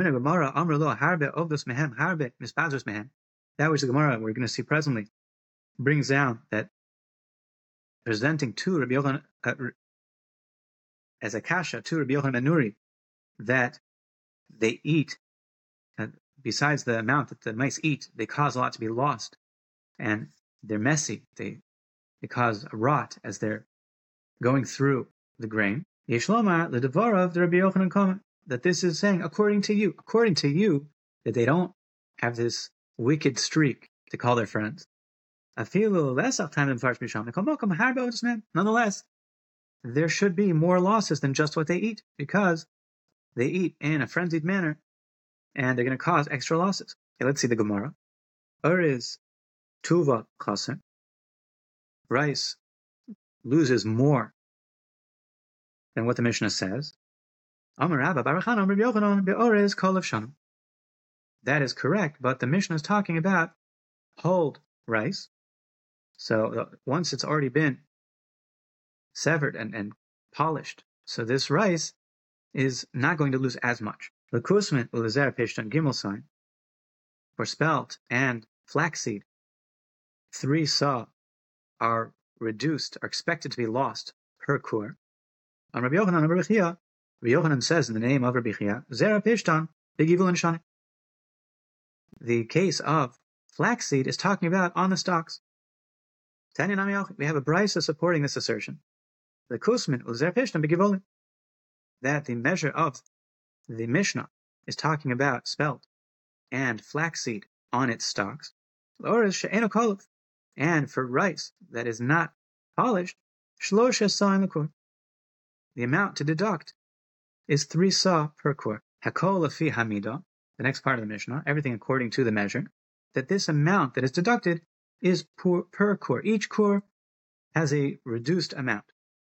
which the Gemara we're going to see presently brings down that presenting to Rabbi Yochanan uh, as a kasha to Rabbi Yochanan ben Nuri that they eat, uh, besides the amount that the mice eat, they cause a lot to be lost, and they're messy. They they cause a rot as they're going through the grain. Yeshloma l'devarav the Rabbi Yochanan comment that this is saying according to you, according to you, that they don't have this wicked streak to call their friends. Nonetheless, there should be more losses than just what they eat, because they eat in a frenzied manner, and they're going to cause extra losses. Okay, let's see the Gemara. Ur is tuva chaser. Rice loses more than what the Mishnah says. That is correct, but the Mishnah is talking about hulled rice. So once it's already been severed and, and polished, so this rice is not going to lose as much. The kusmin ulezer peshtan gimel sign for spelt and flaxseed, three saw are reduced, are expected to be lost per kur. On Rabbi Yochanan, Rabbi Chia, Rabbi Yochanan says in the name of Rabbi Chia, Zera Pishtan, B'givul and Shani. The case of flaxseed is talking about on the stalks. We have a brisa supporting this assertion. The kusmin Zera Pishtan B'givul, that the measure of the Mishnah is talking about spelt and flaxseed on its stalks. And for rice that is not polished, shlosha saw in the kur. The amount to deduct is three saw per kur. Hakol lafi hamida, the next part of the Mishnah, everything according to the measure, that this amount that is deducted is per, per kur. Each kur has a reduced amount.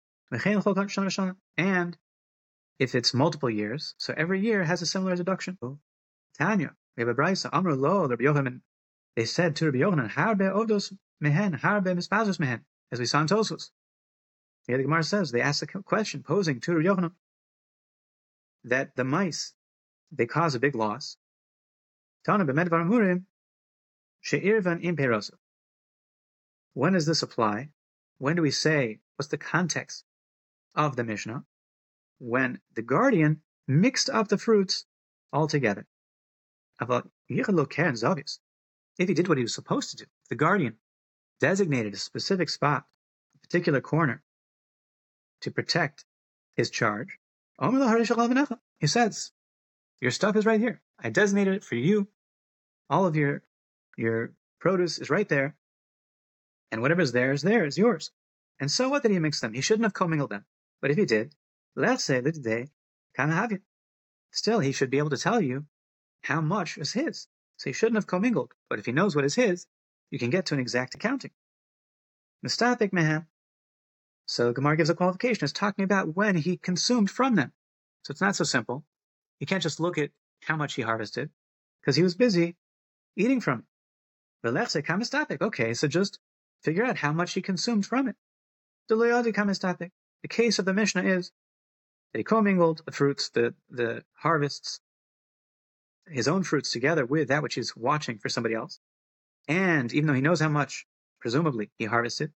And if it's multiple years, so every year has a similar deduction. Tanya, we have a brisa, Amr lo, Rabbi Yochanan, they said to Rabbi Yochanan, Harbe ovdos mehen, harbe mispazus mehen, as we saw in Tosfos. Here the Gemara says, they asked a question posing to Rabbi Yochanan that the mice, they cause a big loss. Tana b'med v'amurim she'irvan im perosav. When does this apply? When do we say, what's the context of the Mishnah? When the guardian mixed up the fruits all together. If he did what he was supposed to do, the guardian designated a specific spot, a particular corner, to protect his charge. He says, your stuff is right here. I designated it for you. All of your, your produce is right there. And whatever is there is there, is yours. And so what did he mix them? He shouldn't have commingled them. But if he did, let's say that day, Kanahavya, still he should be able to tell you how much is his. So he shouldn't have commingled. But if he knows what is his, you can get to an exact accounting. Mistapik mehem. So Gemara gives a qualification. It's talking about when he consumed from them. So it's not so simple. You can't just look at how much he harvested, because he was busy eating from it. But let's say kamistapik. Okay, so just figure out how much he consumed from it. The case of the Mishnah is that he commingled the fruits, the, the harvests, his own fruits together with that which he's watching for somebody else. And even though he knows how much, presumably, he harvested,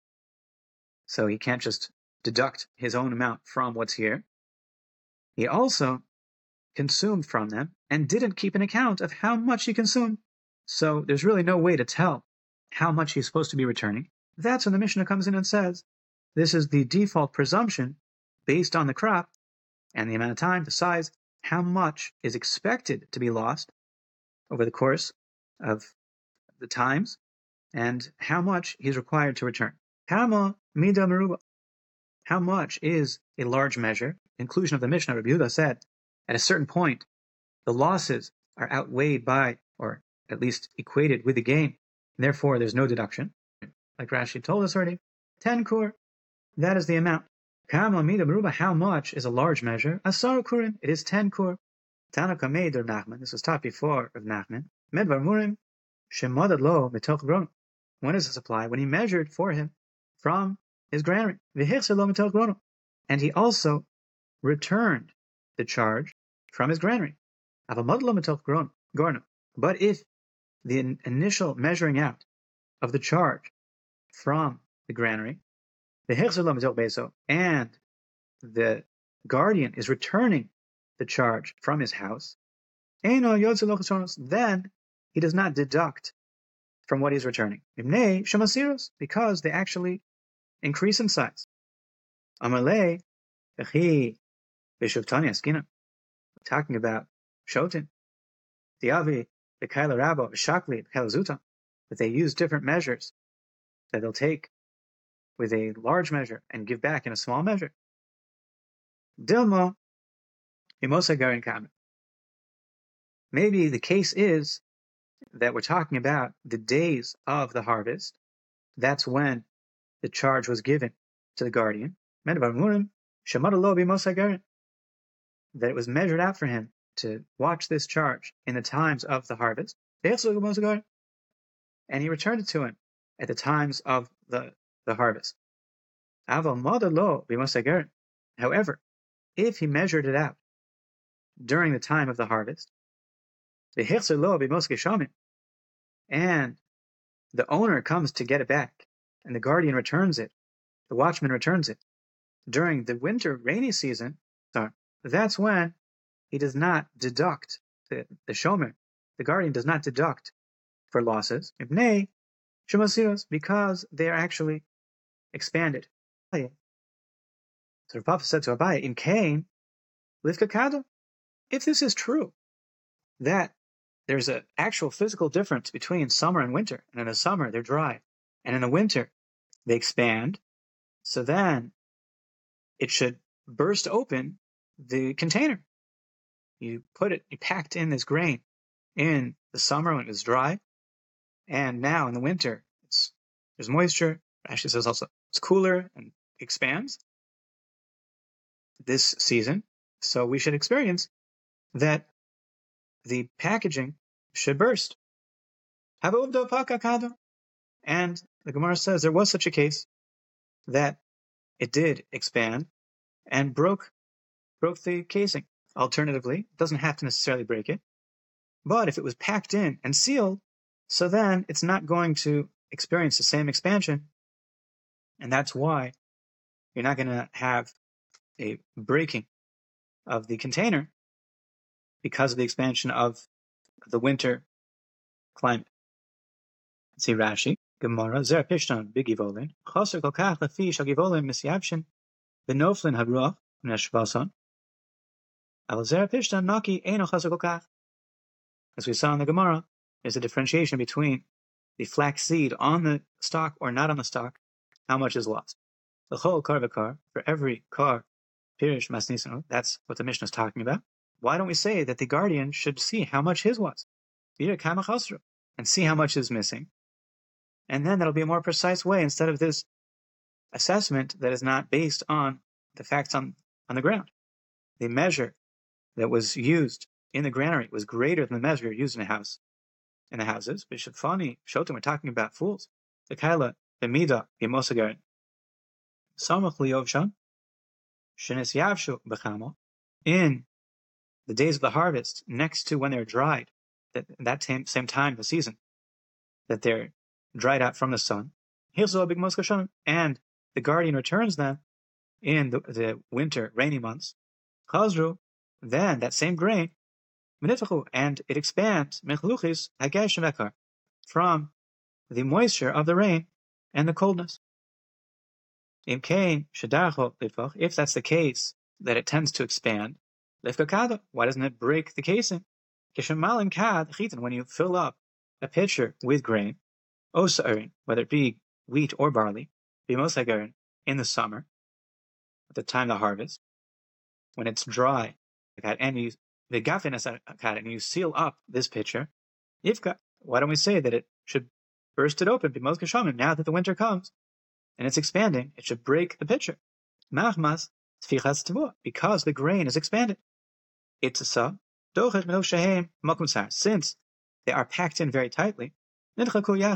so he can't just deduct his own amount from what's here, he also consumed from them and didn't keep an account of how much he consumed. So there's really no way to tell how much he's supposed to be returning. That's when the Mishnah comes in and says, this is the default presumption based on the crop and the amount of time, the size, how much is expected to be lost over the course of the times, and how much he's required to return. Kama mida meruba. How much is a large measure? Inclusion of the Mishnah, Rabbi Yehuda said, at a certain point, the losses are outweighed by, or at least equated with the gain. Therefore, there's no deduction. Like Rashi told us already, ten kur, that is the amount. Kama mida meruba, how much is a large measure? Asar kurim, it is ten kur. Tanaka made of Nachman, this was taught before of Nachman. Medvar murim, shemadad lo mitoch grono. When does this apply? When he measured for him from his granary. V'hichse lo mitoch grono. And he also returned the charge from his granary. Avamad lo mitoch grono. But if the in- initial measuring out of the charge from the granary, v'hichse lo mitoch beso, and the guardian is returning the charge from his house, then he does not deduct from what he's returning. Because they actually increase in size. Talking about shotin. That they use different measures that they'll take with a large measure and give back in a small measure. Dilma. Maybe the case is that we're talking about the days of the harvest. That's when the charge was given to the guardian. That it was measured out for him to watch this charge in the times of the harvest. And he returned it to him at the times of the, the harvest. However, if he measured it out during the time of the harvest, and the owner comes to get it back, and the guardian returns it, the watchman returns it, during the winter rainy season, that's when he does not deduct, the, the shomer, the guardian does not deduct for losses, because they are actually expanded. So the Papa said to Abaye, in Cain, Livkakado, if this is true, that there's an actual physical difference between summer and winter, and in the summer they're dry, and in the winter they expand, so then it should burst open the container. You put it, you packed in this grain in the summer when it was dry, and now in the winter it's there's moisture. Rashi says also it's cooler and expands this season, so we should experience that the packaging should burst. And the Gemara says there was such a case that it did expand and broke broke the casing. Alternatively, it doesn't have to necessarily break it, but if it was packed in and sealed, so then it's not going to experience the same expansion, and that's why you're not going to have a breaking of the container because of the expansion of the winter climate. Let's see Rashi. Gemara. Zer pishton b'givolin. Chaser kol kach lefi shal givolin misyavshin v'noflin haruach v'neshvason. Aval zer pishton naki eino chaser kol kach. As we saw in the Gemara, there's a differentiation between the flax seed on the stalk or not on the stalk, how much is lost. The whole kar v'kar, for every kar, pirish masnisano, that's what the Mishnah is talking about. Why don't we say that the guardian should see how much his was? And see how much is missing. And then that'll be a more precise way instead of this assessment that is not based on the facts on, on the ground. The measure that was used in the granary was greater than the measure used in a house. In the houses, Bishop Fani, Shotim, we're talking about fools. The Kaila, the Mida, the Mosagar, Samach Liovshan, Shenis Yavshu Bechamo, in the days of the harvest, next to when they're dried, that that same, same time of the season, that they're dried out from the sun, and the guardian returns them in the, the winter rainy months, Chazru, then that same grain, and it expands from the moisture of the rain and the coldness. If that's the case, that it tends to expand, why doesn't it break the casing? When you fill up a pitcher with grain, whether it be wheat or barley, in the summer, at the time of the harvest, when it's dry, and you and you seal up this pitcher, why don't we say that it should burst it open? Now that the winter comes and it's expanding, it should break the pitcher. Because the grain is expanded. Since they are packed in very tightly, they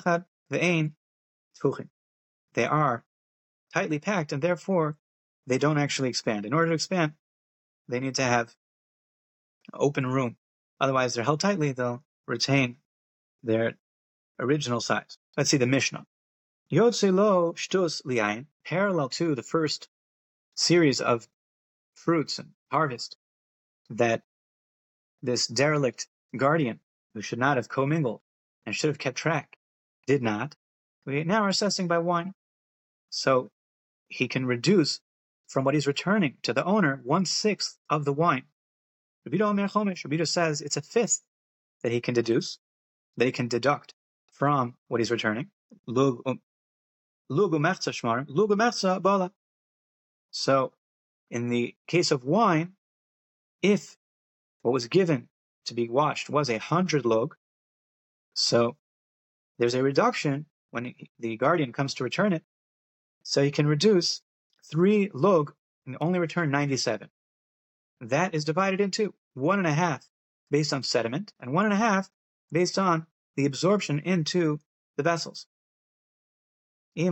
are tightly packed, and therefore they don't actually expand. In order to expand, they need to have open room. Otherwise, they're held tightly, they'll retain their original size. Let's see the Mishnah. Yotze lo shtus liayin, parallel to the first series of fruits and harvest that this derelict guardian, who should not have commingled and should have kept track, did not. We now are assessing by wine. So he can reduce from what he's returning to the owner one-sixth of the wine. Rabbi Omer Chomesh, Rabbi says it's a fifth that he can deduce, that he can deduct from what he's returning. So, in the case of wine, if what was given to be watched was a hundred log, so there's a reduction when he, the guardian comes to return it, so he can reduce three log and only return ninety-seven. That is divided into one and a half based on sediment and one and a half based on the absorption into the vessels. And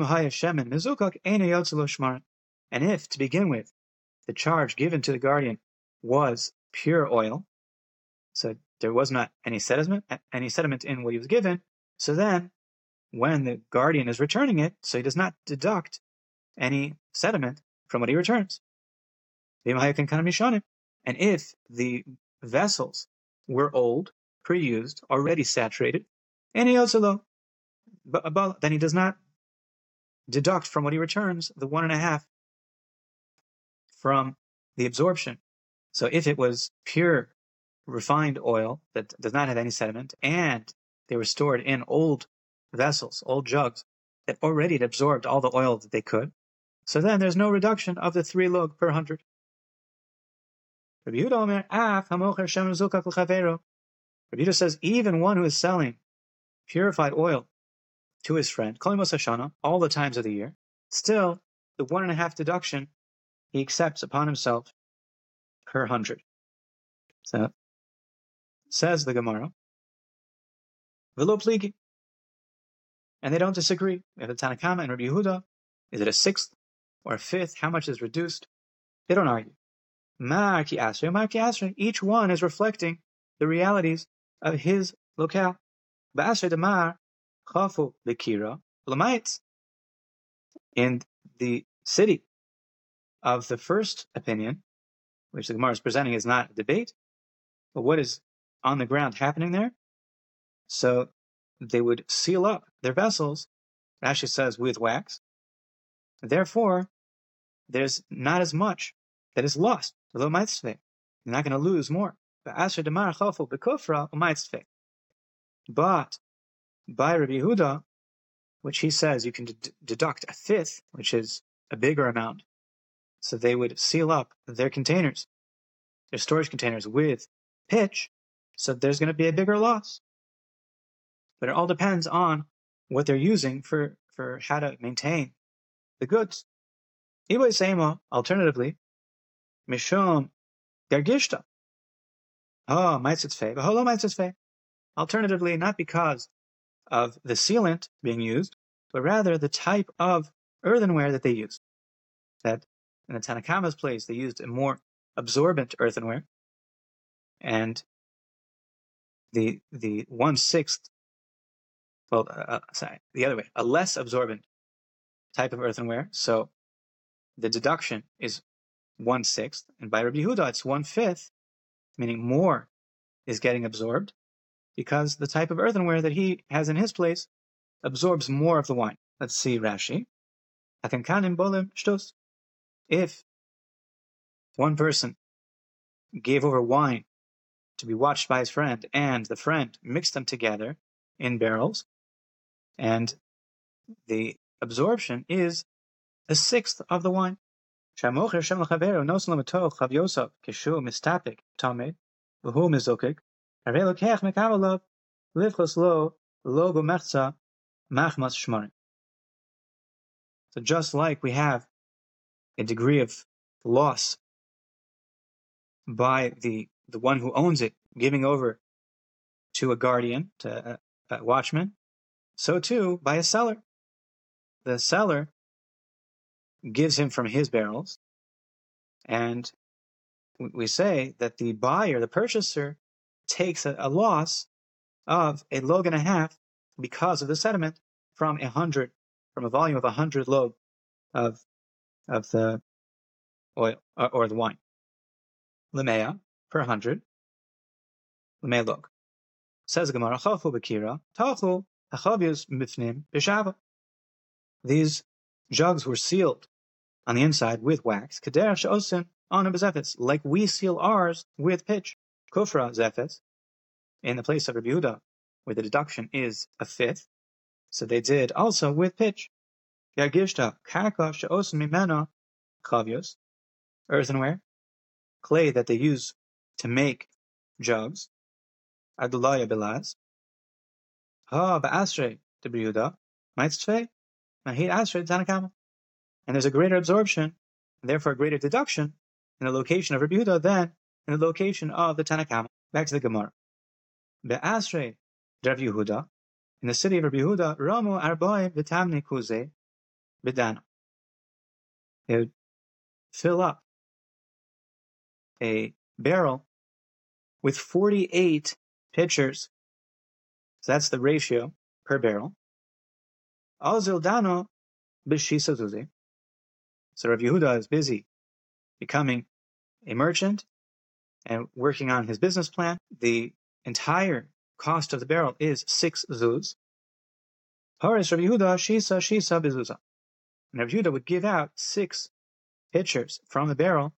if, to begin with, the charge given to the guardian was pure oil, so there was not any sediment, any sediment in what he was given, so then when the guardian is returning it, so he does not deduct any sediment from what he returns. And if the vessels were old, pre-used, already saturated, and he also then he does not deduct from what he returns the one and a half from the absorption. So if it was pure refined oil that does not have any sediment, and they were stored in old vessels, old jugs, that already had absorbed all the oil that they could, so then there's no reduction of the three log per hundred. Rabbi Yehuda says, even one who is selling purified oil to his friend, all the times of the year, still the one and a half deduction he accepts upon himself per hundred. So, says the Gemara, V'lo pligi, and they don't disagree. We have the Tanna Kama and Rabbi Yehuda. Is it a sixth or a fifth? How much is reduced? They don't argue. Ma'aki Asri, Ma'aki Asri, each one is reflecting the realities of his locale. Ba'asri Damar, Chafu Likira, Lamites. In the city of the first opinion, which the Gemara is presenting is not a debate, but what is on the ground happening there? So they would seal up their vessels, Rashi says, with wax. Therefore, there's not as much that is lost. You're not going to lose more. But by Rabbi Yehuda, which he says you can d- deduct a fifth, which is a bigger amount. So they would seal up their containers, their storage containers, with pitch. So there's going to be a bigger loss. But it all depends on what they're using for, for how to maintain the goods. Alternatively, Mishum Gergishta. Oh, Maitzitfei. Baholo Maitzitfei. Alternatively, not because of the sealant being used, but rather the type of earthenware that they used. That in the Tanakhama's place, they used a more absorbent earthenware, and the the one sixth, well, uh, sorry, the other way, a less absorbent type of earthenware. So the deduction is one sixth, and by Rabbi Yehuda it's one fifth, meaning more is getting absorbed, because the type of earthenware that he has in his place absorbs more of the wine. Let's see Rashi. If one person gave over wine to be watched by his friend, and the friend mixed them together in barrels, and the absorption is a sixth of the wine. So just like we have a degree of loss by the, the one who owns it giving over to a guardian, to a, a watchman, so too by a seller. The seller gives him from his barrels, and we say that the buyer, the purchaser, takes a, a loss of a log and a half because of the sediment from a hundred, from a volume of a hundred log of of the oil or, or the wine. Lemea per hundred, lemea log. Says the Gemara, Chafu Bekira, Tachu Achavius Mifnim Bishava. These jugs were sealed on the inside with wax, Kader Sha'osin on a bezefetz, like we seal ours with pitch. Kufra zefetz, in the place of Rabbi Yehuda, where the deduction is a fifth, so they did also with pitch. Yargishta Karka Sha'osin Mimena Chavius, earthenware, clay that they use to make jugs. Adulaya Bilaz. Ha Ba'asre to Rabbi Yehuda, Maitztfei, Mahid Asre Tanakama. And there's a greater absorption, and therefore a greater deduction, in the location of Rabbi Yehuda than in the location of the Tanakama. Back to the Gemara. Be'asrei Rav Yehuda, in the city of Rabbi Yehuda, Ramu Arboim V'tamni Kuze B'dana. They would fill up a barrel with forty-eight pitchers. So that's the ratio per barrel. Azil Dano B'shisa Zuzi. So Rav Yehuda is busy becoming a merchant and working on his business plan. The entire cost of the barrel is six zuz. Haris Rav Yehuda shisa shisa bezuza. And Rav Yehuda would give out six pitchers from the barrel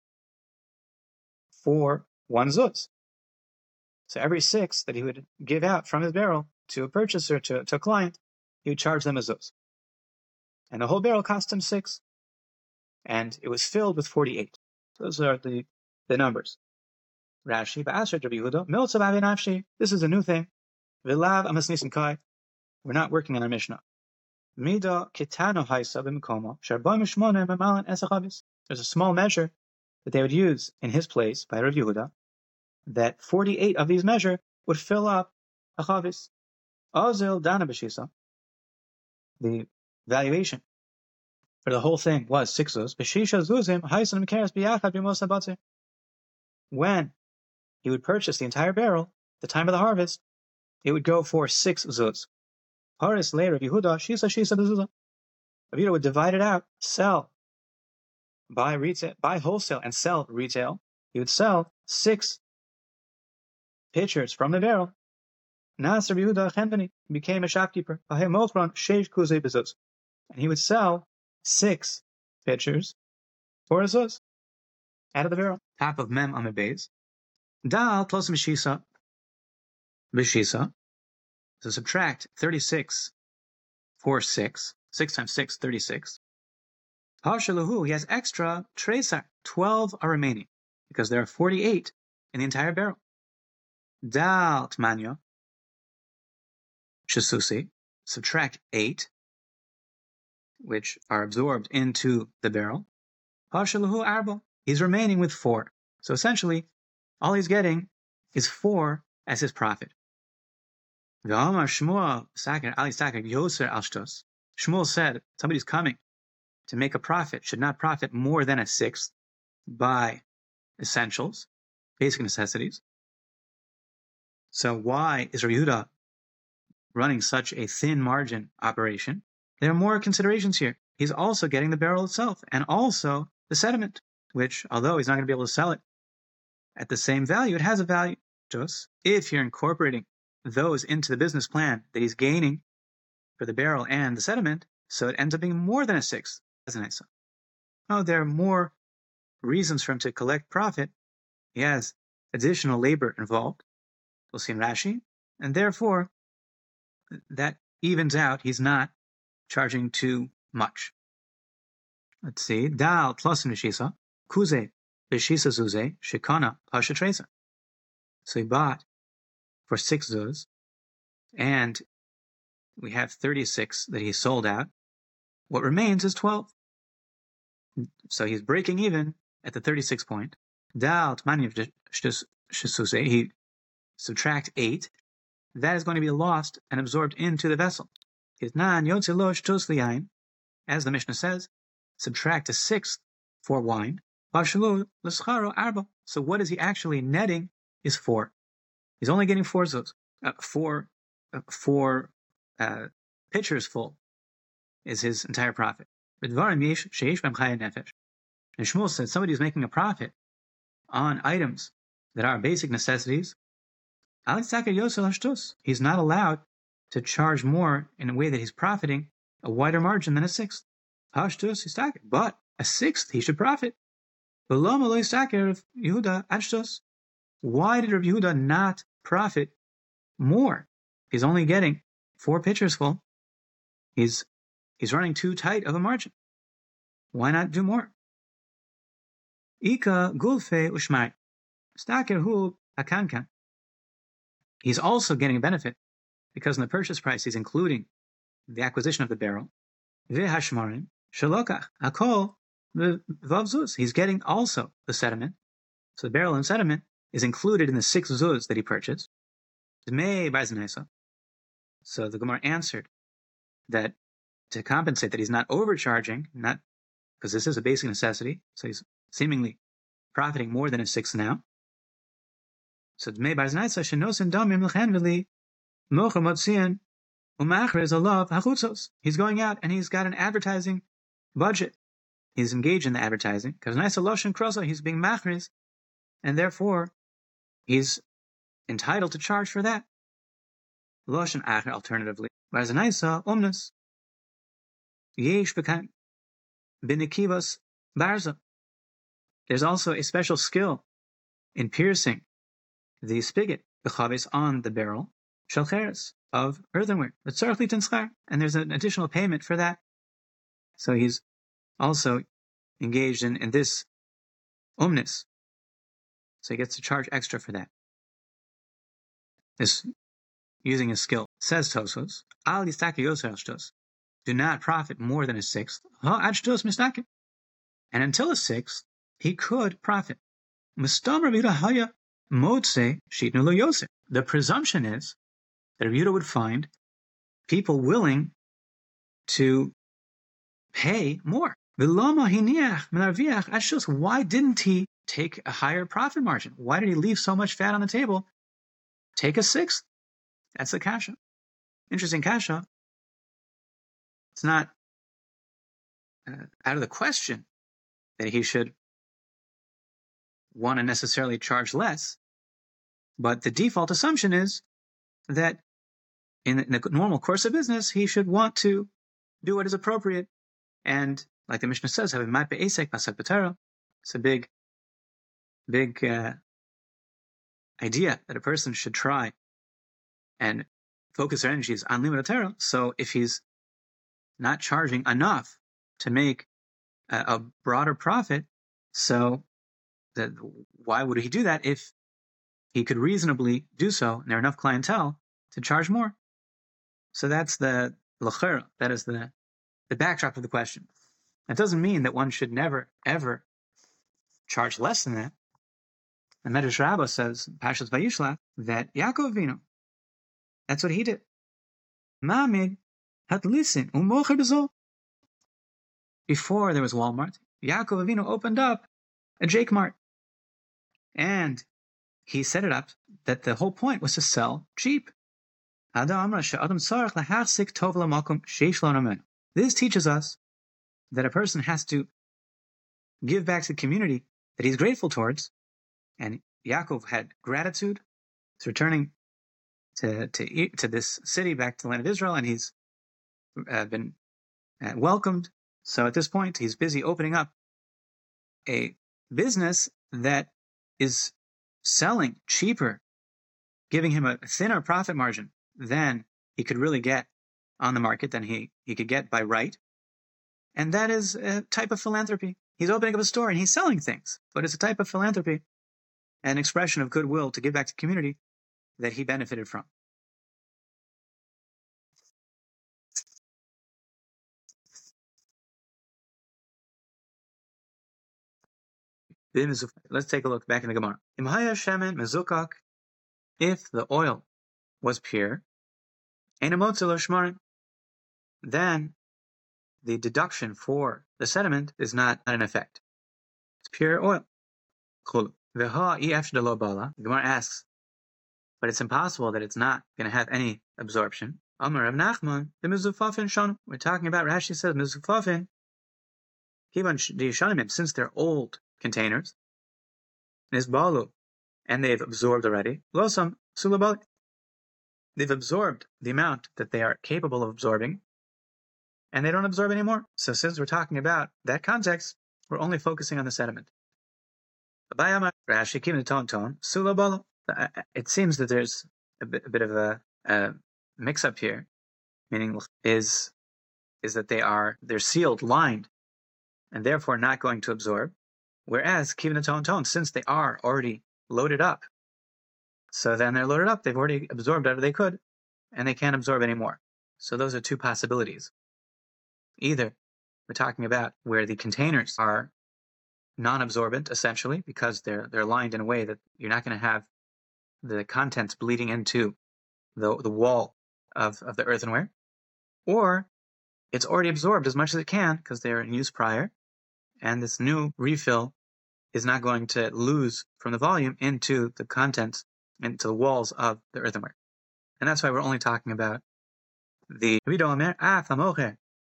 for one zuz. So every six that he would give out from his barrel to a purchaser, to, to a client, he would charge them a zuz. And the whole barrel cost him six. And it was filled with forty-eight. So those are the, the numbers. Rashi, Ba'asher Rabbi Yehuda, Miltzav Avi Nafshi. This is a new thing. Vilav Amas Nisim Kai. We're not working on our Mishnah. Mida Kitano Haisa B'Mekoma, Sharboim Shmona Memalan Esachavis. There's a small measure that they would use in his place by Rabbi Yehuda, that forty-eight of these measure would fill up a chavis. Azil Dana B'Shisa. The valuation for the whole thing was six zuz. B'Shisha Zuzim Haisan Mekaris B'Yachad B'Mosa Batze. When he would purchase the entire barrel, the time of the harvest, it would go for six zuz. Haris Le Rabbi Yehuda Shisa Shisa B'Zuzah. Rabbi Yehuda would divide it out, sell, buy retail, buy wholesale, and sell retail. He would sell six pitchers from the barrel. Nas Rabbi Yehuda Chenveni became a shopkeeper. And he would sell six pitchers for a zuz out of the barrel. Top of Mem Amid Dal plus B'Shisa. B'Shisa. So subtract thirty-six for six. six times six, thirty-six. Parshalahu, he has extra tresar, twelve are remaining, because there are forty-eight in the entire barrel. Dal tmanya, shasusi, subtract eight, which are absorbed into the barrel. Parshalahu arba, he's remaining with four. So essentially, all he's getting is four as his profit. Shmuel said, somebody's coming to make a profit, should not profit more than a sixth by essentials, basic necessities. So why is Rabbi Yehuda running such a thin margin operation? There are more considerations here. He's also getting the barrel itself and also the sediment, which, although he's not going to be able to sell it at the same value, it has a value. Just if you're incorporating those into the business plan that he's gaining for the barrel and the sediment, so it ends up being more than a sixth. Oh, there are more reasons for him to collect profit. He has additional labor involved. We'll see in Rashi. And therefore, that evens out. He's not charging too much. Let's see. Dal plus nishisa, kuze, beshisa zuze, shikana, pasha tresa. So he bought for six zuz, and we have thirty-six that he sold out. What remains is twelve. So he's breaking even at the thirty-six point. Dal tmanya shasuze, he subtract eight. That is going to be lost and absorbed into the vessel. As the Mishnah says, subtract a sixth for wine. So what is he actually netting is four. He's only getting four zuz, uh, four, uh, four uh, pitchers full is his entire profit. And Shmuel said somebody who's making a profit on items that are basic necessities, he's not allowed to charge more in a way that he's profiting a wider margin than a sixth. But a sixth he should profit. Why did Rabbi Yehuda not profit more? He's only getting four pitchers full. He's he's running too tight of a margin. Why not do more? Ika gulfe ushmai. Staker hu akankan. He's also getting a benefit because in the purchase price he's including the acquisition of the barrel. V'hashmarim shalokach hakol v'vav. He's getting also the sediment. So the barrel and sediment is included in the six zuz that he purchased. So the Gemara answered that to compensate that he's not overcharging, not because this is a basic necessity, so he's seemingly profiting more than a sixth now. So he's going out and he's got an advertising budget. He's engaged in the advertising because he's being machriz, and therefore he's entitled to charge for that. Loshen acher, alternatively, omnus yesh b'nikivas barza. There's also a special skill in piercing the spigot, b'chavis, on the barrel, shalcheres, of earthenware, and there's an additional payment for that. So he's also engaged in, in this omnis. So he gets to charge extra for that. This using his skill. Says Tosfos, Al yistake yoser ashtos. Do not profit more than a sixth. Ha ashtos mistake. And until a sixth, he could profit. Mistam Rabbi Yehuda haya motze shitnu lo yoser. The presumption is that Rabbi Yehuda would find people willing to pay more. V'lama hiniach menarviach ashtos. Why didn't he take a higher profit margin? Why did he leave so much fat on the table? Take a sixth. That's the kasha. Interesting kasha. It's not uh, out of the question that he should want to necessarily charge less, but the default assumption is that in the, in the normal course of business, he should want to do what is appropriate. And like the Mishnah says, it's a big, big uh, idea that a person should try and focus their energies on limited Torah. So if he's not charging enough to make a, a broader profit. So that, why would he do that if he could reasonably do so, and there are enough clientele to charge more? So that's the l'chera, that is the, the backdrop of the question. That doesn't mean that one should never, ever charge less than that. The Medrash Rabbah says, Pashas Vayishlach, that Yaakov Avinu, that's what he did. Ma'amid had listened umocher bezol. Before there was Walmart, Yaakov Avinu opened up a Jake Mart. And he set it up that the whole point was to sell cheap. This teaches us that a person has to give back to the community that he's grateful towards. And Yaakov had gratitude. He's returning to, to, to this city, back to the land of Israel, and he's uh, been uh, welcomed. So at this point, he's busy opening up a business that is selling cheaper, giving him a thinner profit margin than he could really get on the market, than he, he could get by right. And that is a type of philanthropy. He's opening up a store and he's selling things, but it's a type of philanthropy, an expression of goodwill to give back to the community that he benefited from. Let's take a look back in the Gemara. If the oil was pure, then the deduction for the sediment is not in effect. It's pure oil. The Gemara asks, but it's impossible that it's not going to have any absorption. Amar Rav Nachman, the mizufafin shana. We're talking about, Rashi says, mizufafin, since they're old containers, nisbalu, and they've absorbed already, losam sulabali. They've absorbed the amount that they are capable of absorbing, and they don't absorb anymore. So since we're talking about that context, we're only focusing on the sediment. Rashi, keeping the tone tone, sulabala. It seems that there's a bit, a bit of a, a mix-up here, meaning is is that they are they're sealed, lined, and therefore not going to absorb. Whereas keeping the tone tone, since they are already loaded up, so then they're loaded up, they've already absorbed whatever they could, and they can't absorb anymore. So those are two possibilities. Either we're talking about where the containers are non-absorbent, essentially, because they're they're lined in a way that you're not going to have the contents bleeding into the the wall of, of the earthenware, or it's already absorbed as much as it can because they're in use prior, and this new refill is not going to lose from the volume into the contents, into the walls of the earthenware. And that's why we're only talking about the Vida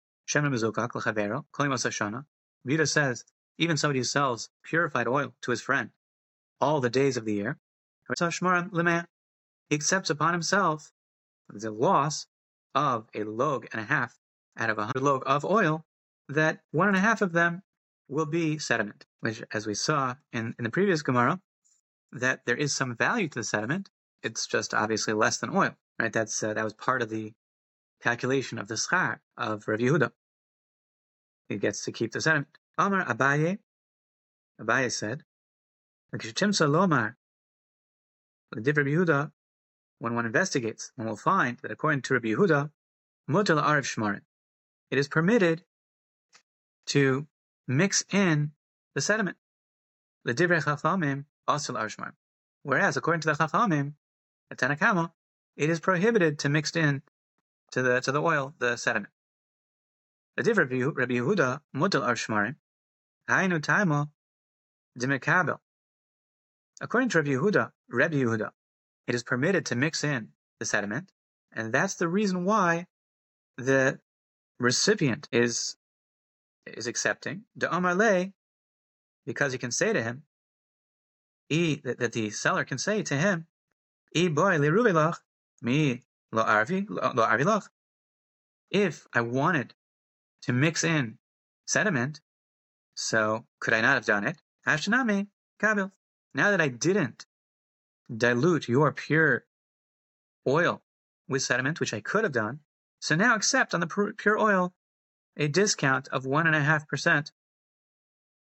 says, even somebody who sells purified oil to his friend all the days of the year, he accepts upon himself the loss of a log and a half out of a hundred log of oil, that one and a half of them will be sediment, which, as we saw in, in the previous Gemara, that there is some value to the sediment. It's just obviously less than oil, right? That's uh, that was part of the calculation of the schar of Rav Yehuda. He gets to keep the sediment. Amar Abaye, Abaye said, Lomar, the Rabbi Yehuda, when one investigates, one will find that according to Rabbi Yehuda, mutar la'arev shmarim, it is permitted to mix in the sediment. L'divrei chachamim asur la'arev shmarim. Whereas according to the chachamim, the Tanna Kama, it is prohibited to mix in to the to the oil the sediment. L'divrei Rabbi Yehuda mutar la'arev shmarim, hainu taimo d'mekabel. According to Rabbi Yehuda, Rabbi Yehuda, it is permitted to mix in the sediment, and that's the reason why the recipient is is accepting the Amar Le, because he can say to him, e, that, that the seller can say to him, e boy li ruvelach, mi lo arvi lo arvi lach. If I wanted to mix in sediment, so could I not have done it? Hashanami kabil. Now that I didn't dilute your pure oil with sediment, which I could have done, so now accept on the pure oil a discount of one and a half percent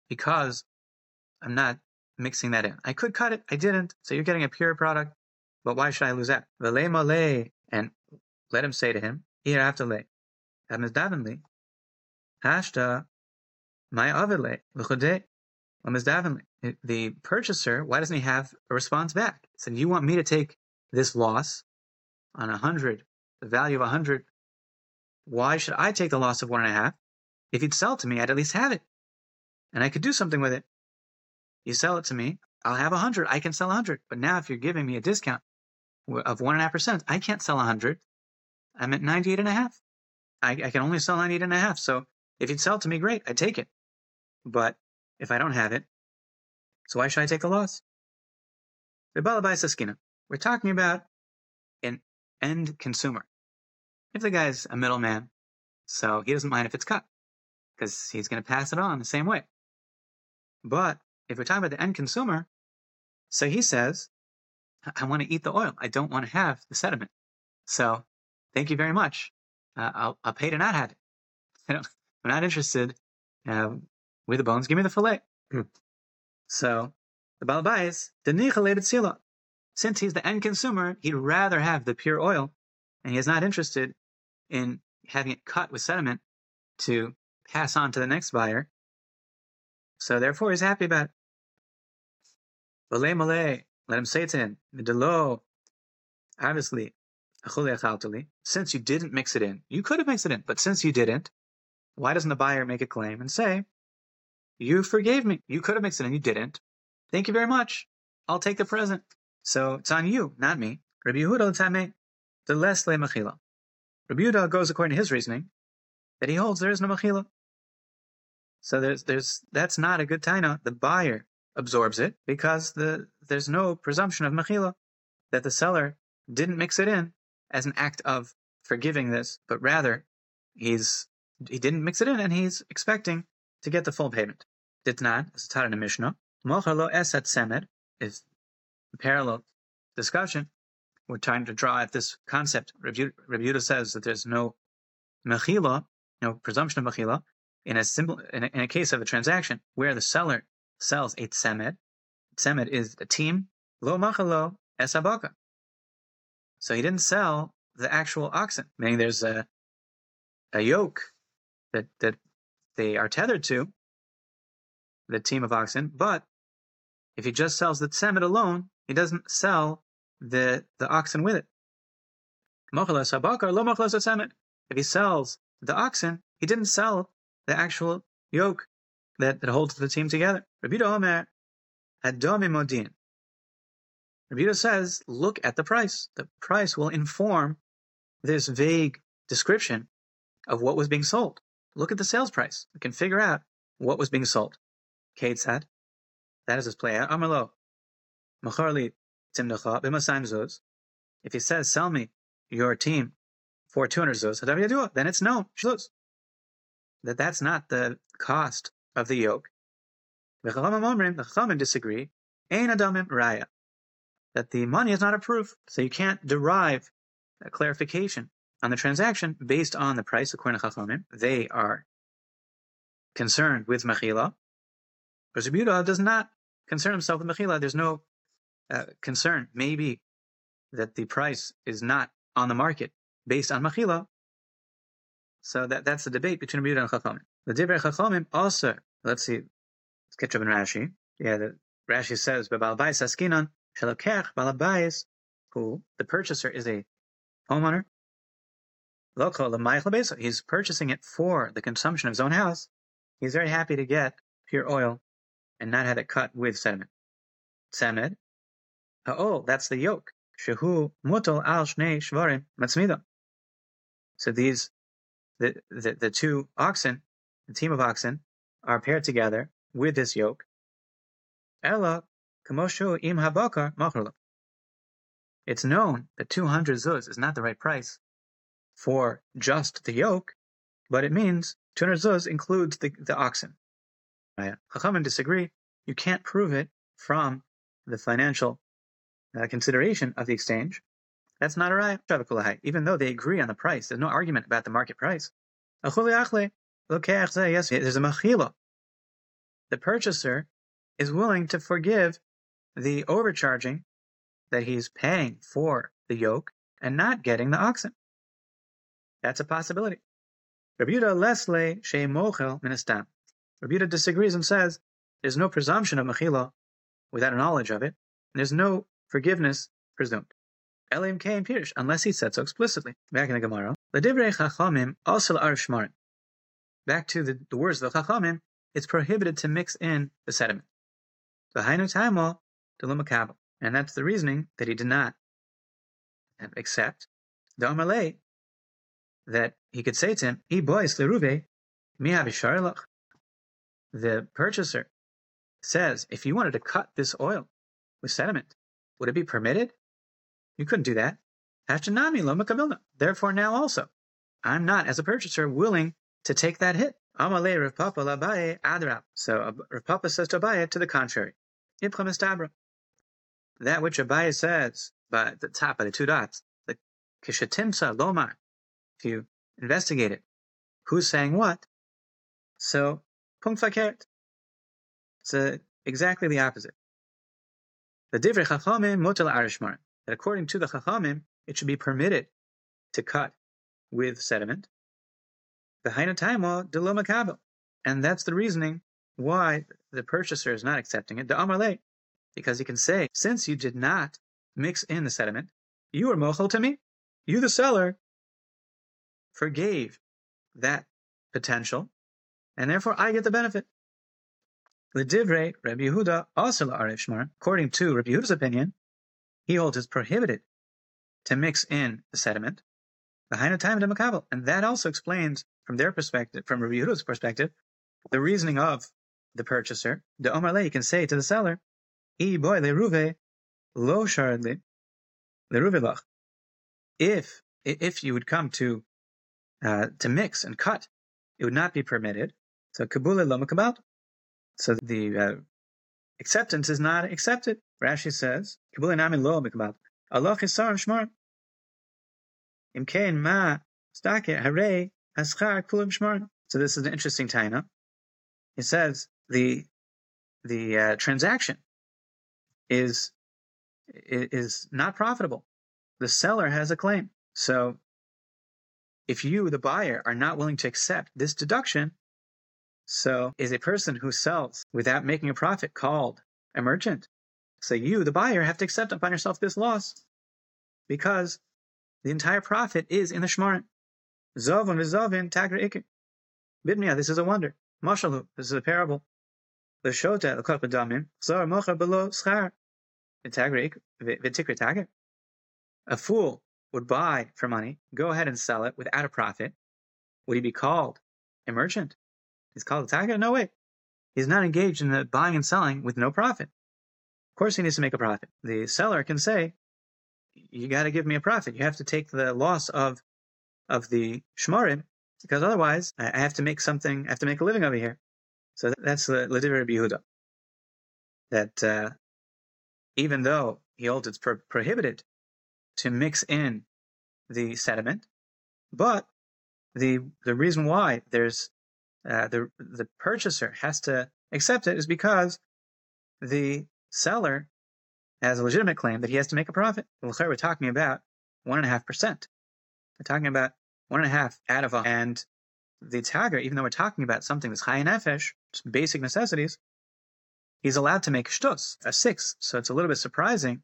because I'm not mixing that in. I could cut it, I didn't, so you're getting a pure product, but why should I lose that? V'lei malei, and let him say to him, here after lei, amizdavenli, hashta, my avile, l'chodei, amizdavenli. The purchaser, why doesn't he have a response back? He said, you want me to take this loss on a hundred, the value of a hundred, why should I take the loss of one and a half? If you'd sell to me, I'd at least have it, and I could do something with it. You sell it to me, I'll have a hundred. I can sell a hundred. But now, if you're giving me a discount of one and a half percent, I can't sell a hundred. I'm at ninety-eight and a half. I, I can only sell ninety-eight and a half. So if you'd sell to me, great, I'd take it. But if I don't have it, so why should I take the loss? The Balabai Saskina. We're talking about an end consumer. If the guy's a middleman, so he doesn't mind if it's cut, because he's going to pass it on the same way. But if we're talking about the end consumer, so he says, I want to eat the oil. I don't want to have the sediment. So thank you very much. Uh, I'll, I'll pay to not have it. I don't, I'm not interested uh, with the bones. Give me the fillet. Mm. So the Balabais, the nichalated sila. Since he's the end consumer, he'd rather have the pure oil, and he is not interested in having it cut with sediment to pass on to the next buyer. So therefore, he's happy about it. V'lei malei, let him say to him, Midelo, obviously, since you didn't mix it in, you could have mixed it in, but since you didn't, why doesn't the buyer make a claim and say, you forgave me, you could have mixed it in, you didn't. Thank you very much. I'll take the present. So it's on you, not me. Rabbi Yehuda l'tameh, the less le mechila. Rabbi Yehuda goes according to his reasoning that he holds there is no mechila. So there's there's that's not a good taina. The buyer absorbs it because the there's no presumption of mechila, that the seller didn't mix it in as an act of forgiving this, but rather he's he didn't mix it in and he's expecting to get the full payment. Ditnan, as taught in the Mishnah, mocher lo esat semed is a parallel discussion. We're trying to draw at this concept. Rabbi Yehuda says that there's no mechila, no presumption of mechila, in a simple in a, in a case of a transaction where the seller sells a tzemed. Tzemed is a team. Lo machalo esabaka. So he didn't sell the actual oxen, meaning there's a a yoke that that they are tethered to, the team of oxen. But if he just sells the tzemed alone, he doesn't sell the the oxen with it. Machalo esabaka lo machalo tzemed. If he sells the oxen, he didn't sell the actual yoke that, that holds the team together. Rabbi Yehuda Omer, Adomi Modin. Rabbi Yehuda says, look at the price. The price will inform this vague description of what was being sold. Look at the sales price. We can figure out what was being sold. Kate said, that is his play. Amalo, Macharli Timnacha, Bimasayim Zuz. If he says, sell me your team for two hundred zuz, then it's known. Shluz. That that's not the cost of the yoke. The Chachamim disagree. Ein adamim raya. That the money is not a proof, so you can't derive a clarification on the transaction based on the price according to Chachamim. They are concerned with mechila. But Rabbi Yehuda does not concern himself with mechila. There's no uh, concern, maybe, that the price is not on the market based on mechila. So that, that's the debate between Rabbi Yehuda and Chachamim. The Divrei Chachamim also, let's see, let's catch up in Rashi. Yeah, the, Rashi says, B'balabais askinan, shalokech balabais, who, the purchaser is a homeowner. Loko l'mayich l'beso, he's purchasing it for the consumption of his own house. He's very happy to get pure oil and not have it cut with sediment. Tzemed, ha'ol, that's the yoke. Shehu mutal al shnei shvarim matzmida. So these The, the the two oxen, the team of oxen, are paired together with this yoke. Ella kamoshu im habakar machrlo. It's known that two hundred zuz is not the right price for just the yoke, but it means two hundred zuz includes the, the oxen. Chachamim disagree. You can't prove it from the financial uh, consideration of the exchange. That's not a raya, even though they agree on the price. There's no argument about the market price. There's a machila. the purchaser is willing to forgive the overcharging that he's paying for the yoke and not getting the oxen. That's a possibility. Rabbi Yehuda lesle shei mochel minastam. Rabbi Yehuda disagrees and says there's no presumption of mechila without a knowledge of it, and there's no forgiveness presumed. Elim kein pirish, unless he said so explicitly. Back in the Gemara, l'divrei chachamim asel arif shmarim. Back to the, the words of the chachamim, it's prohibited to mix in the sediment. V'hainu taimo d'lo makabel, and that's the reasoning that he did not accept. The Amalei, that he could say to him, "I bois leruve mi habisharilach." The purchaser says, if you wanted to cut this oil with sediment, would it be permitted? You couldn't do that. Hashanami lo makabilna. Therefore, now also, I'm not, as a purchaser, willing to take that hit. Amalei Rav Papa l'Abaye adrab. So Rav Papa says to Abaye, to the contrary. Ibcha mistabra. That which Abaye says, by the top of the two dots, the kishatimsa lomar. If you investigate it, who's saying what? So, punkt fakert. It's uh, exactly the opposite. The divrei chachamim mutal arishmar. That according to the chachamim, it should be permitted to cut with sediment. V'hainu taimo d'lo makabel. And that's the reasoning why the purchaser is not accepting it. The amalei, because he can say, since you did not mix in the sediment, you are mochel to me. You, the seller, forgave that potential, and therefore I get the benefit. L'divrei Rabbi Yehuda also la'arif shmar. According to Rabbi Yehuda's opinion, he holds it's prohibited to mix in the sediment. V'hainu taimo d'lo makabel, and that also explains from their perspective, from Rabbi Yehuda's perspective, the reasoning of the purchaser. The Omarle can say to the seller, "I boy leruve lo shardli leruve lach." If if you would come to uh, to mix and cut, it would not be permitted. So kabule lo makabel. So the uh, acceptance is not accepted. Rashi says, "Kabule nami lo makabel." Allah chisarim shmar. Imkein ma stake hare haschar kulim shmar. So this is an interesting taina. It says the the uh, transaction is is not profitable. The seller has a claim. So if you, the buyer, are not willing to accept this deduction, so is a person who sells without making a profit called a merchant. So you, the buyer, have to accept upon yourself this loss because the entire profit is in the shmarim. Zovin v'zovin tagra ikir. Bibnia, this is a wonder. Mashalu, this is a parable. The shota l'kach b'damim zor mocha below schar v'tagra ikir v'tikra tagra. A fool would buy for money, go ahead and sell it without a profit. Would he be called a merchant? He's called a tagra? No way. He's not engaged in the buying and selling with no profit. Of course he needs to make a profit. The seller can say, you got to give me a profit. You have to take the loss of of the shmarim, because otherwise I have to make something, I have to make a living over here. So that's the l'divrei Rabbi Yehuda. That uh, even though he holds it's pro- prohibited to mix in the sediment, but the the reason why there's uh, the the purchaser has to accept it is because the seller has a legitimate claim that he has to make a profit. We're talking about one and a half percent. We're talking about one and a half out of a, and the tager, even though we're talking about something that's high nefesh, just basic necessities, he's allowed to make shtus, a sixth. So it's a little bit surprising.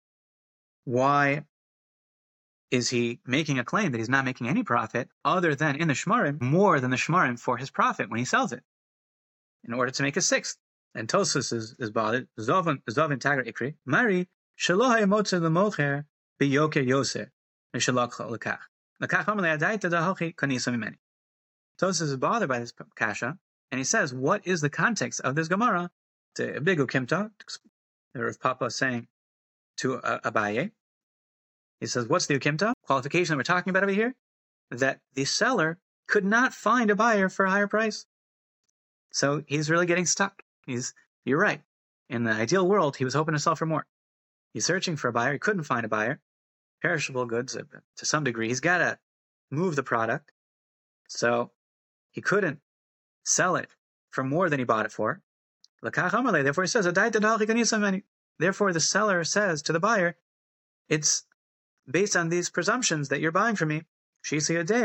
Why is he making a claim that he's not making any profit other than in the shmarim, more than the shmarim for his profit when he sells it, in order to make a sixth? And Tosfos is, is bothered. Zovin tager ikri. Mari shelo hayamotze lemocher biyoker yoser mishalakcha lekach. Lekach amalei adaita dahochi kanisa mimeni. Tosfos is bothered by this kasha, and he says, what is the context of this Gemara? To big ukimta, Rav Papa saying to uh, Abaye. He says, what's the ukimta? Qualification that we're talking about over here? That the seller could not find a buyer for a higher price. So he's really getting stuck. He's, you're right. In the ideal world, he was hoping to sell for more. He's searching for a buyer. He couldn't find a buyer. Perishable goods, uh, to some degree. He's got to move the product. So he couldn't sell it for more than he bought it for. Therefore, he says, therefore, the seller says to the buyer, it's based on these presumptions that you're buying from me. You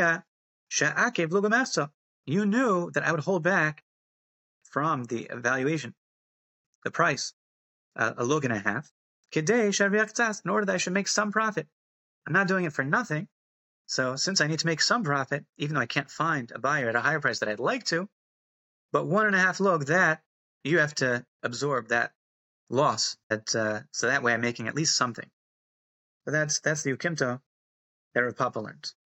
knew that I would hold back from the valuation, the price, uh, a lug and a half, in order that I should make some profit. I'm not doing it for nothing. So since I need to make some profit, even though I can't find a buyer at a higher price that I'd like to, but one and a half lug, that you have to absorb that loss. That uh, so that way I'm making at least something. But that's that's the Ukimto that Rav Papa learns.